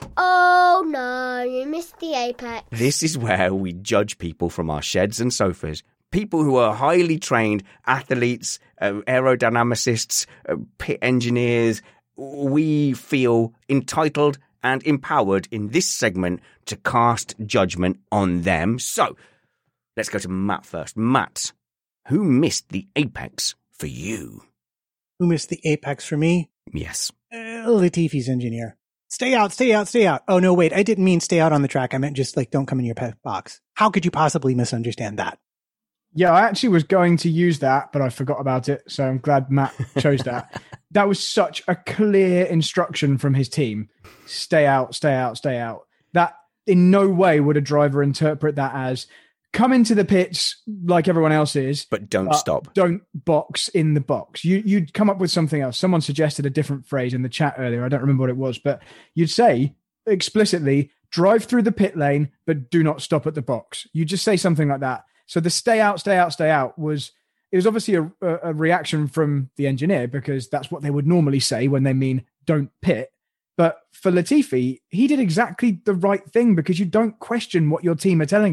Oh no, you missed the apex. This is where we judge people from our sheds and sofas. People who are highly trained athletes, uh, aerodynamicists, uh, pit engineers. We feel entitled and empowered in this segment to cast judgment on them. So let's go to Matt first. Matt, who missed the apex for you? Who missed the apex for me? Yes. Uh, Latifi's engineer. Stay out, stay out, stay out. Oh, no, wait. I didn't mean stay out on the track. I meant just like don't come in your pet box. How could you possibly misunderstand that? Yeah, I actually was going to use that, but I forgot about it. So I'm glad Matt chose that. That was such a clear instruction from his team. Stay out, stay out, stay out. That in no way would a driver interpret that as come into the pits like everyone else is. But don't but stop. Don't box in the box. You, you'd come up with something else. Someone suggested a different phrase in the chat earlier. I don't remember what it was, but you'd say explicitly, drive through the pit lane, but do not stop at the box. You just say something like that. So the stay out, stay out, stay out was, it was obviously a, a reaction from the engineer because that's what they would normally say when they mean don't pit. But for Latifi, he did exactly the right thing because you don't question what your team are telling you.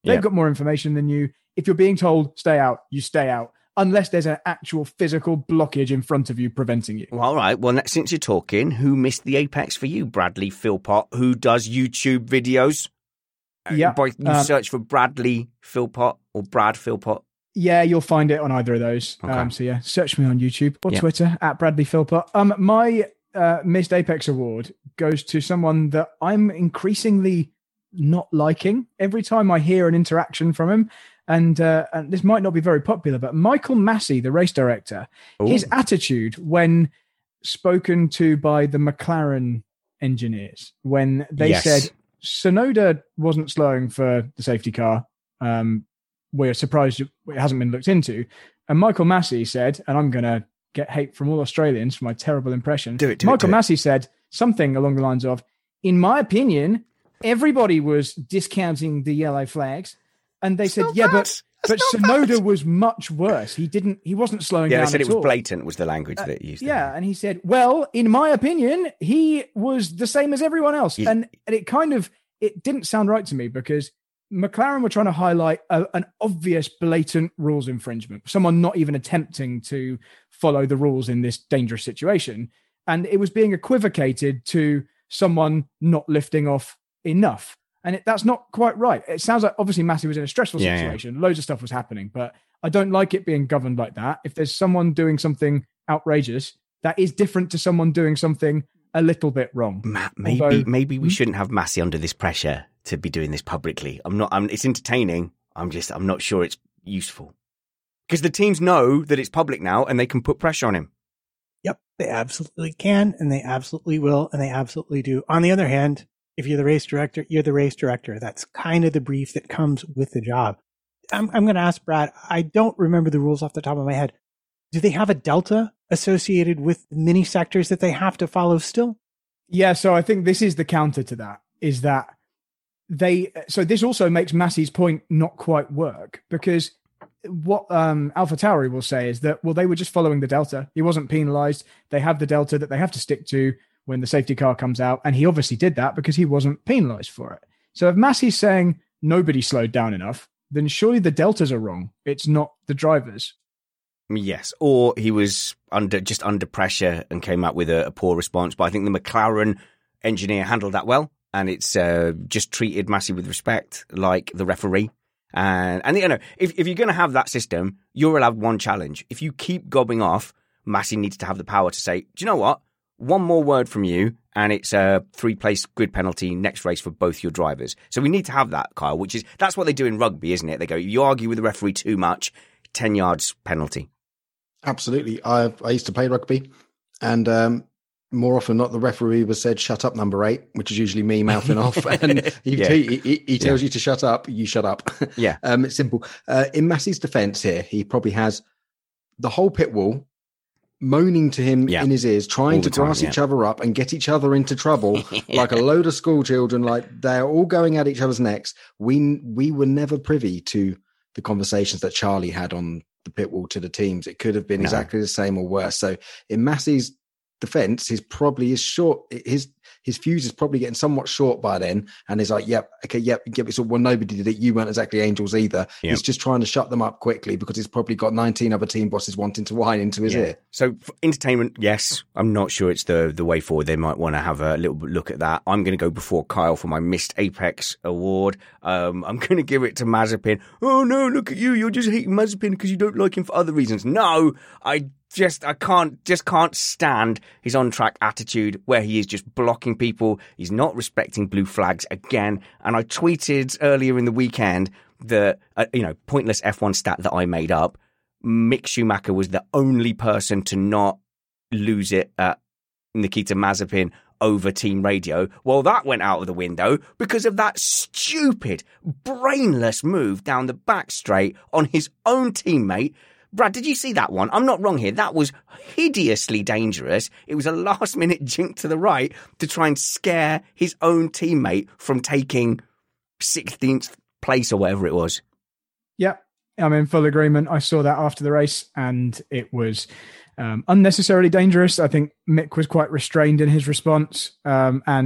They've Yeah. got more information than you. If you're being told stay out, you stay out, unless there's an actual physical blockage in front of you preventing you. Well, all right. Well, since you're talking, who missed the apex for you? Bradley Philpott, who does YouTube videos. Yeah. Uh, you um, search for Bradley Philpott or Brad Philpott. Yeah, you'll find it on either of those. Okay. Um, so yeah, search me on YouTube or Yeah. Twitter at Bradley Philpott. Um, my uh, Missed Apex Award goes to someone that I'm increasingly not liking every time I hear an interaction from him. And, uh, and this might not be very popular, but Michael Massey, the race director, Ooh. his attitude when spoken to by the McLaren engineers, when they Yes. said Sonoda wasn't slowing for the safety car, um, we're surprised it hasn't been looked into. And Michael Massey said, and I'm going to get hate from all Australians for my terrible impression. Do it, do it, Michael do it. Massey said something along the lines of, in my opinion, everybody was discounting the yellow flags. And they That's said, not yeah, bad. but, but That's not Sonoda bad. was much worse. He didn't, he wasn't slowing Yeah, down they said at it was all. blatant was the language that he used. Yeah, and he said, well, in my opinion, he was the same as everyone else. Yeah. And, and it kind of, it didn't sound right to me because McLaren were trying to highlight a, an obvious, blatant rules infringement, someone not even attempting to follow the rules in this dangerous situation. And it was being equivocated to someone not lifting off enough. And it, that's not quite right. It sounds like obviously Massey was in a stressful Yeah, yeah. situation. Loads of stuff was happening, but I don't like it being governed like that. If there's someone doing something outrageous, that is different to someone doing something a little bit wrong. Matt, maybe Although- maybe we Hmm? shouldn't have Massey under this pressure to be doing this publicly. I'm not. I'm, it's entertaining. I'm just. I'm not sure it's useful because the teams know that it's public now and they can put pressure on him. Yep, they absolutely can, and they absolutely will, and they absolutely do. On the other hand, if you're the race director, you're the race director. That's kind of the brief that comes with the job. I'm, I'm going to ask Brad. I don't remember the rules off the top of my head. Do they have a delta associated with the mini sectors that they have to follow still? Yeah, so I think this is the counter to that, is that they, so this also makes Massey's point not quite work, because what um, AlphaTauri will say is that, well, they were just following the delta. He wasn't penalized. They have the delta that they have to stick to when the safety car comes out. And he obviously did that because he wasn't penalized for it. So if Massey's saying nobody slowed down enough, then surely the deltas are wrong. It's not the drivers. Yes, or he was under just under pressure and came out with a, a poor response. But I think the McLaren engineer handled that well, and it's uh, just treated Massey with respect, like the referee. And and you know, if if you're going to have that system, you're allowed one challenge. If you keep gobbing off, Massey needs to have the power to say, do you know what? One more word from you, and it's a three-place grid penalty next race for both your drivers. So we need to have that, Kyle. Which is that's what they do in rugby, isn't it? They go, you argue with the referee too much, ten yards penalty. Absolutely. I I used to play rugby, and um, more often than not, the referee was said, "Shut up, number eight," which is usually me mouthing off, and he, Yeah. he, he, he tells Yeah. you to shut up. You shut up. Yeah. um, it's simple. Uh, in Massey's defence here, he probably has the whole pit wall moaning to him Yeah. in his ears, trying All to the time, grass yeah. each other up and get each other into trouble, like a load of school children. Like they're all going at each other's necks. We we were never privy to the conversations that Charlie had on the pit wall to the teams. It could have been No. exactly the same or worse. So in Massey's defense, he's probably is short. His his fuse is probably getting somewhat short by then, and he's like, "Yep, okay, yep, yep." So well, nobody did it. You weren't exactly angels either. Yep. He's just trying to shut them up quickly because he's probably got nineteen other team bosses wanting to whine into his Yeah. ear. So for entertainment, yes, I'm not sure it's the the way forward. They might want to have a little look at that. I'm going to go before Kyle for my Missed Apex award. Um, I'm going to give it to Mazepin. Oh no, look at you! You're just hating Mazepin because you don't like him for other reasons. No, I just I can't just can't stand his on track attitude where he is just blocking people. He's not respecting blue flags again. And I tweeted earlier in the weekend the uh, you know pointless F one stat that I made up. Mick Schumacher was the only person to not lose it at Nikita Mazepin over team radio. Well, that went out of the window because of that stupid, brainless move down the back straight on his own teammate. Brad, did you see that one? I'm not wrong here. That was hideously dangerous. It was a last-minute jink to the right to try and scare his own teammate from taking sixteenth place or whatever it was. Yeah, I'm in full agreement. I saw that after the race, and it was um, unnecessarily dangerous. I think Mick was quite restrained in his response, um, and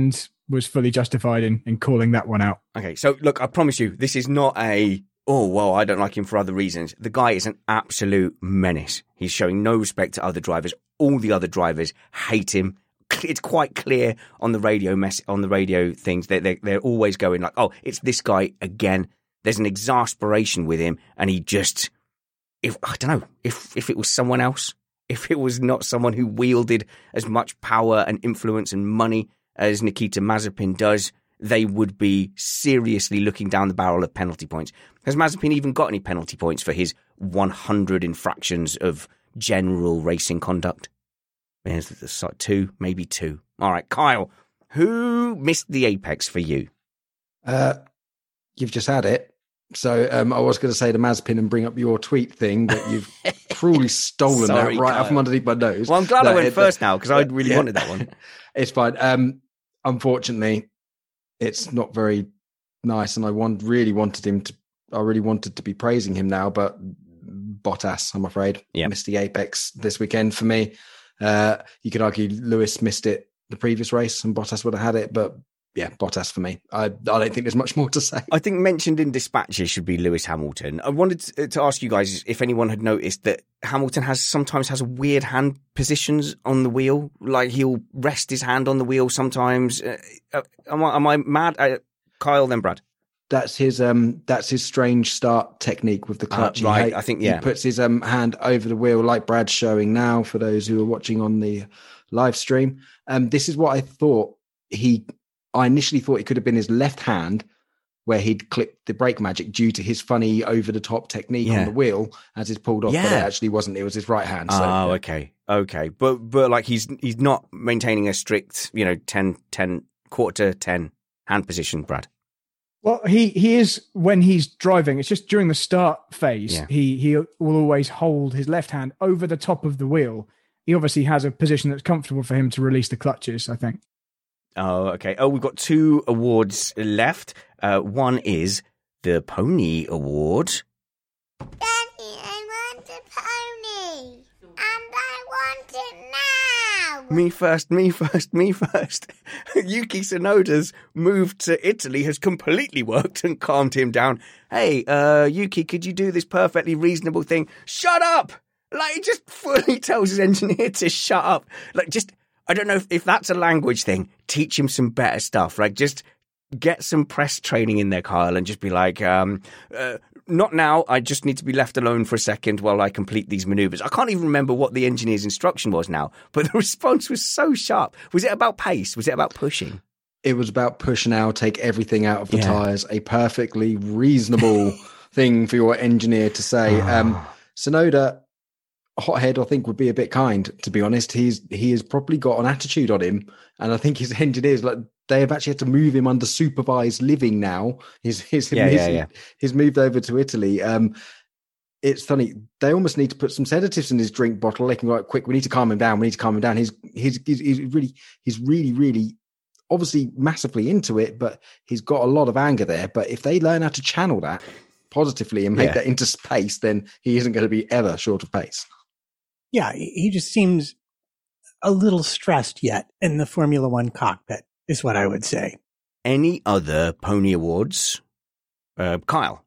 was fully justified in, in calling that one out. Okay, so look, I promise you, this is not a, oh, well, I don't like him for other reasons. The guy is an absolute menace. He's showing no respect to other drivers. All the other drivers hate him. It's quite clear on the radio mess on the radio things that they're, they're always going like, oh, it's this guy again. There's an exasperation with him, and he just, if I don't know, if if it was someone else, if it was not someone who wielded as much power and influence and money as Nikita Mazepin does, they would be seriously looking down the barrel of penalty points. Has Mazepin even got any penalty points for his one hundred infractions of general racing conduct? There's two, maybe two. All right, Kyle, who missed the apex for you? Uh, you've just had it. So um, I was going to say to Mazepin and bring up your tweet thing, but you've cruelly stolen Sorry, that right Kyle. off from underneath my nose. Well, I'm glad no, I went it, first now because I really yeah. wanted that one. It's fine. Um, unfortunately, it's not very nice, and I want really wanted him to. I really wanted to be praising him now, but Bottas, I'm afraid, yep. missed the apex this weekend for me. Uh, you could argue Lewis missed it the previous race, and Bottas would have had it, but yeah, Bottas for me. I, I don't think there's much more to say. I think mentioned in dispatches should be Lewis Hamilton. I wanted to, to ask you guys if anyone had noticed that Hamilton has sometimes has weird hand positions on the wheel. Like he'll rest his hand on the wheel sometimes. Uh, uh, am, I, am I mad? Uh, Kyle, then Brad. That's his um. That's his strange start technique with the clutch. Uh, right, he, I think yeah. He puts his um hand over the wheel like Brad's showing now. For those who are watching on the live stream, um, this is what I thought he. I initially thought it could have been his left hand where he'd clicked the brake magic due to his funny over the top technique yeah. on the wheel as it's pulled off. Yeah. But it actually wasn't. It was his right hand. So, oh, yeah. okay, okay, but but like he's he's not maintaining a strict, you know, ten, ten, quarter to ten hand position, Brad. Well, he, he is when he's driving. It's just during the start phase. Yeah. He he will always hold his left hand over the top of the wheel. He obviously has a position that's comfortable for him to release the clutches, I think. Oh, okay. Oh, we've got two awards left. Uh, one is the Pony Award. Daddy, I want a pony. And I want it now. Me first, me first, me first. Yuki Tsunoda's move to Italy has completely worked and calmed him down. Hey, uh, Yuki, could you do this perfectly reasonable thing? Shut up! Like, he just fully tells his engineer to shut up. Like, just, I don't know if, if that's a language thing. Teach him some better stuff. Like, just get some press training in there, Kyle, and just be like, um, uh, not now. I just need to be left alone for a second while I complete these maneuvers. I can't even remember what the engineer's instruction was now, but the response was so sharp. Was it about pace? Was it about pushing? It was about push now, take everything out of the Yeah. tyres. A perfectly reasonable thing for your engineer to say. Um, Tsunoda, hothead, I think, would be a bit kind, to be honest. He's he has probably got an attitude on him, and I think his engineers, like, they have actually had to move him under supervised living now. He's he's, Yeah, he's, yeah, yeah. he's moved over to Italy. Um, it's funny. They almost need to put some sedatives in his drink bottle. They can go, like, quick, we need to calm him down. We need to calm him down. He's he's he's, he's really he's really really obviously massively into it, but he's got a lot of anger there. But if they learn how to channel that positively and make Yeah. that into space, then he isn't going to be ever short of pace. Yeah, he just seems a little stressed yet in the Formula One cockpit, is what I would say. Any other Pony Awards? Uh, Kyle?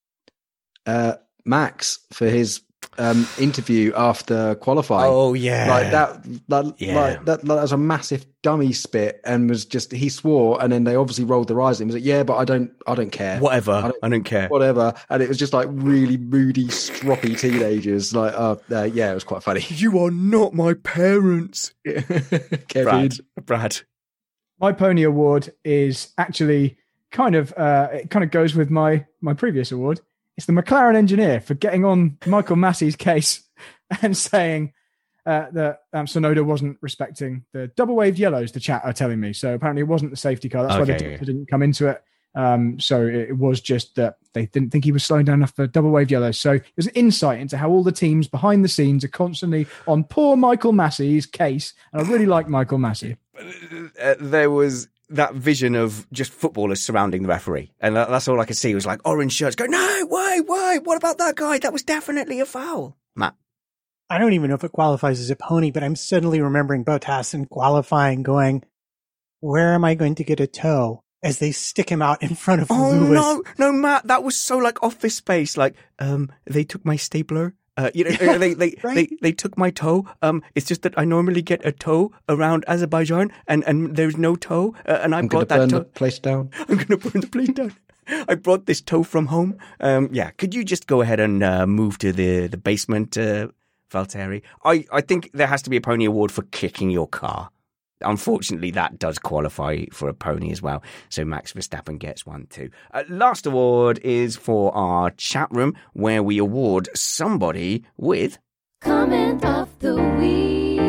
Uh, Max for his um, interview after qualifying. Oh, yeah. Like that, that, Yeah. like that, that was a massive dummy spit, and was just he swore, and then they obviously rolled their eyes at him. He was like, "Yeah, but I don't, I don't care, Whatever. I don't, I don't care. whatever." And it was just like really moody, stroppy teenagers. Like, uh, uh, yeah, it was quite funny. You are not my parents. Kevin, Brad. Brad. My Pony Award is actually kind of uh, it kind of goes with my my previous award. It's the McLaren engineer for getting on Michael Massey's case and saying uh, that um, Tsunoda wasn't respecting the double waved yellows. The chat are telling me, so apparently it wasn't the safety car. That's why the Okay, doctor yeah. didn't come into it. Um, so it was just that they didn't think he was slowing down enough for double waved yellows. So it was an insight into how all the teams behind the scenes are constantly on poor Michael Massey's case, and I really like Michael Massey. Uh, there was that vision of just footballers surrounding the referee, and that, that's all I could see was like orange shirts go, no, why, why, what about that guy? That was definitely a foul. Matt. I don't even know if it qualifies as a pony, but I'm suddenly remembering Bottas in qualifying going, where am I going to get a toe? As they stick him out in front of Oh, Lewis. no, no, Matt, that was so like Office Space. Like, um, they took my stapler. Uh, you know, yeah, they they, right. they they took my toe. Um, it's just that I normally get a toe around Azerbaijan, and, and there's no toe, uh, and I I'm brought gonna that burn toe. the place down. I'm going to burn the place down. I brought this toe from home. Um, yeah, could you just go ahead and uh, move to the the basement, uh, Valtteri? I I think there has to be a pony award for kicking your car. Unfortunately, that does qualify for a pony as well. So Max Verstappen gets one too. Uh, last award is for our chat room, where we award somebody with Comment of the Week.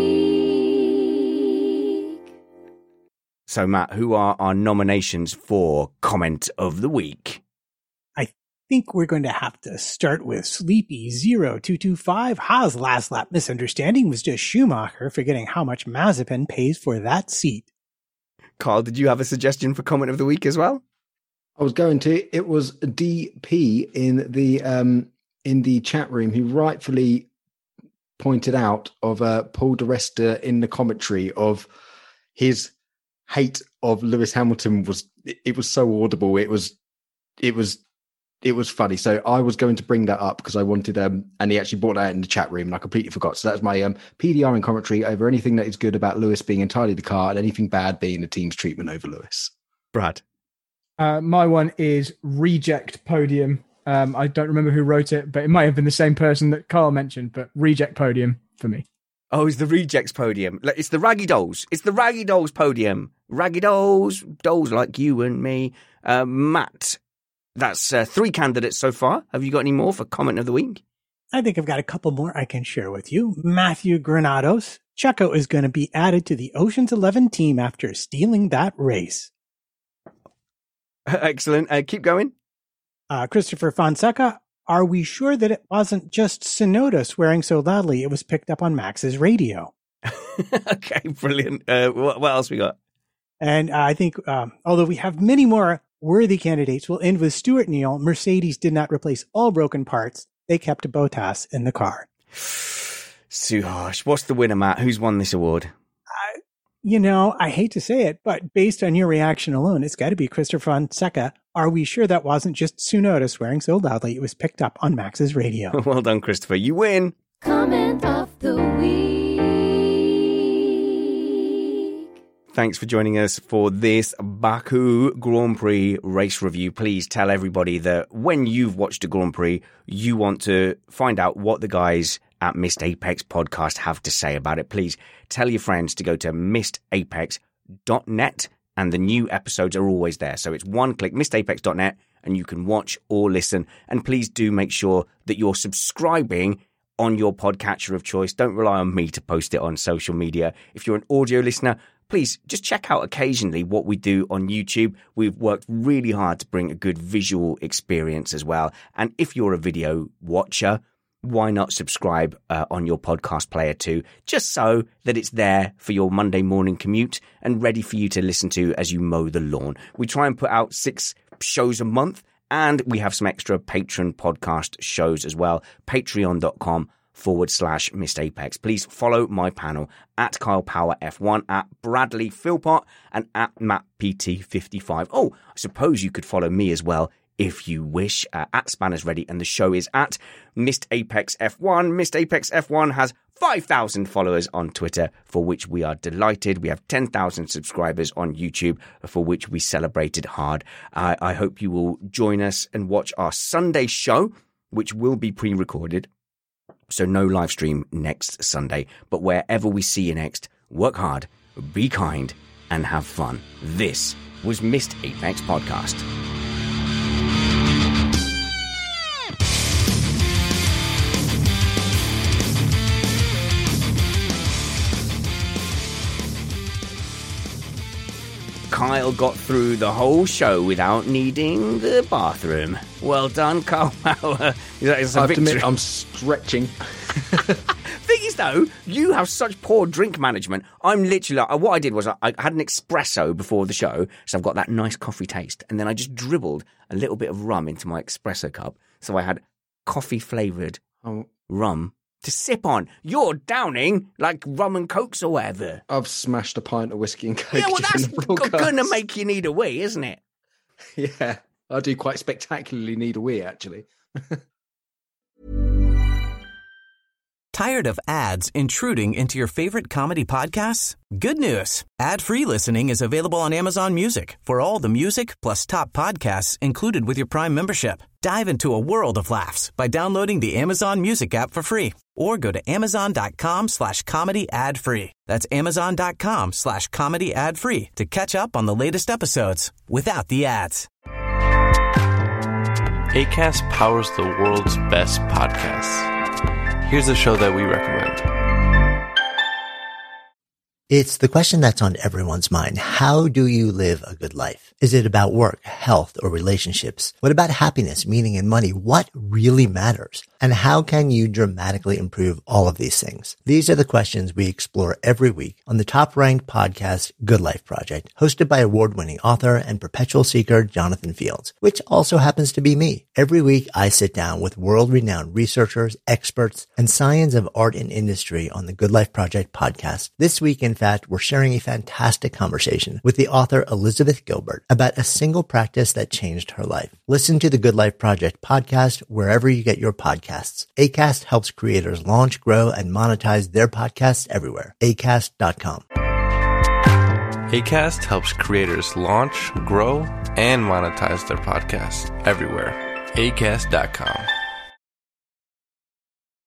So Matt, who are our nominations for Comment of the Week? I think we're going to have to start with Sleepy zero two two five. Haas' last lap misunderstanding was just Schumacher forgetting how much Mazepin pays for that seat. Carl, did you have a suggestion for Comment of the Week as well? I was going to. It was D P in the um, in the chat room who rightfully pointed out of uh, Paul di Resta in the commentary of his hate of Lewis Hamilton was it was so audible. It was it was. It was funny. So I was going to bring that up because I wanted, um, and he actually brought that out in the chat room and I completely forgot. So that's my um, P D R and commentary over anything that is good about Lewis being entirely the car and anything bad being the team's treatment over Lewis. Brad. Uh, my one is Reject Podium. Um, I don't remember who wrote it, but it might have been the same person that Carl mentioned, but Reject Podium for me. Oh, it's the Rejects Podium. It's the Raggy Dolls. It's the Raggy Dolls Podium. Raggy Dolls, dolls like you and me. Uh, Matt. That's uh, three candidates so far. Have you got any more for Comment of the Week? I think I've got a couple more I can share with you. Matthew Granados. Checo is going to be added to the Ocean's Eleven team after stealing that race. Excellent. Uh, keep going. Uh, Christopher Fonseca. Are we sure that it wasn't just Tsunoda swearing so loudly it was picked up on Max's radio? Okay, brilliant. Uh, what, what else we got? And uh, I think, um, although we have many more worthy candidates, we'll end with Stuart Neal. Mercedes did not replace all broken parts. They kept Bottas in the car. Suhash, what's the winner, Matt? Who's won this award? Uh, you know, I hate to say it, but based on your reaction alone, it's got to be Christopher Fonseca. Are we sure that wasn't just Tsunoda swearing so loudly it was picked up on Max's radio? Well done, Christopher. You win. Comment of the Week. Thanks for joining us for this Baku Grand Prix race review. Please tell everybody that when you've watched a Grand Prix, you want to find out what the guys at Missed Apex podcast have to say about it. Please tell your friends to go to missed apex dot net, and the new episodes are always there. So it's one click, missed apex dot net, and you can watch or listen. And please do make sure that you're subscribing on your podcatcher of choice. Don't rely on me to post it on social media. If you're an audio listener, please just check out occasionally what we do on YouTube. We've worked really hard to bring a good visual experience as well. And if you're a video watcher, why not subscribe uh, on your podcast player too, just so that it's there for your Monday morning commute and ready for you to listen to as you mow the lawn. We try and put out six shows a month, and we have some extra patron podcast shows as well. Patreon.com forward slash Missed Apex. Please follow my panel at Kyle Power F one, at Bradley Philpott, and at Matt P T fifty-five. Oh, I suppose you could follow me as well if you wish, uh, at Spanners Ready, and the show is at Missed Apex F one. Missed Apex F one has five thousand followers on Twitter, for which we are delighted. We have ten thousand subscribers on YouTube, for which we celebrated hard. Uh, I hope you will join us and watch our Sunday show, which will be pre-recorded. So no live stream next Sunday, but wherever we see you next, work hard, be kind, and have fun. This was Missed Apex Podcast. Kyle got through the whole show without needing the bathroom. Well done, Kyle Power. That is a I have victory. to admit, I'm stretching. Thing is, though, you have such poor drink management. I'm literally, like, what I did was I, I had an espresso before the show, so I've got that nice coffee taste, and then I just dribbled a little bit of rum into my espresso cup, so I had coffee-flavoured Oh. rum to sip on. You're downing like rum and cokes or whatever. I've smashed a pint of whiskey and coke. Yeah, well, that's going to make you need a wee, isn't it? Yeah, I do quite spectacularly need a wee, actually. Tired of ads intruding into your favorite comedy podcasts? Good news. Ad-free listening is available on Amazon Music for all the music plus top podcasts included with your Prime membership. Dive into a world of laughs by downloading the Amazon Music app for free or go to amazon.com slash comedy ad free. That's amazon.com slash comedy ad free to catch up on the latest episodes without the ads. Acast powers the world's best podcasts. Here's a show that we recommend. It's the question that's on everyone's mind. How do you live a good life? Is it about work, health, or relationships? What about happiness, meaning, and money? What really matters? And how can you dramatically improve all of these things? These are the questions we explore every week on the top-ranked podcast, Good Life Project, hosted by award-winning author and perpetual seeker Jonathan Fields, which also happens to be me. Every week, I sit down with world-renowned researchers, experts, and science of art and industry on the Good Life Project podcast. This week, in fact, we're sharing a fantastic conversation with the author Elizabeth Gilbert about a single practice that changed her life. Listen to the Good Life Project podcast wherever you get your podcasts. Acast helps creators launch, grow, and monetize their podcasts everywhere. acast dot com. Acast helps creators launch, grow, and monetize their podcasts everywhere. acast dot com.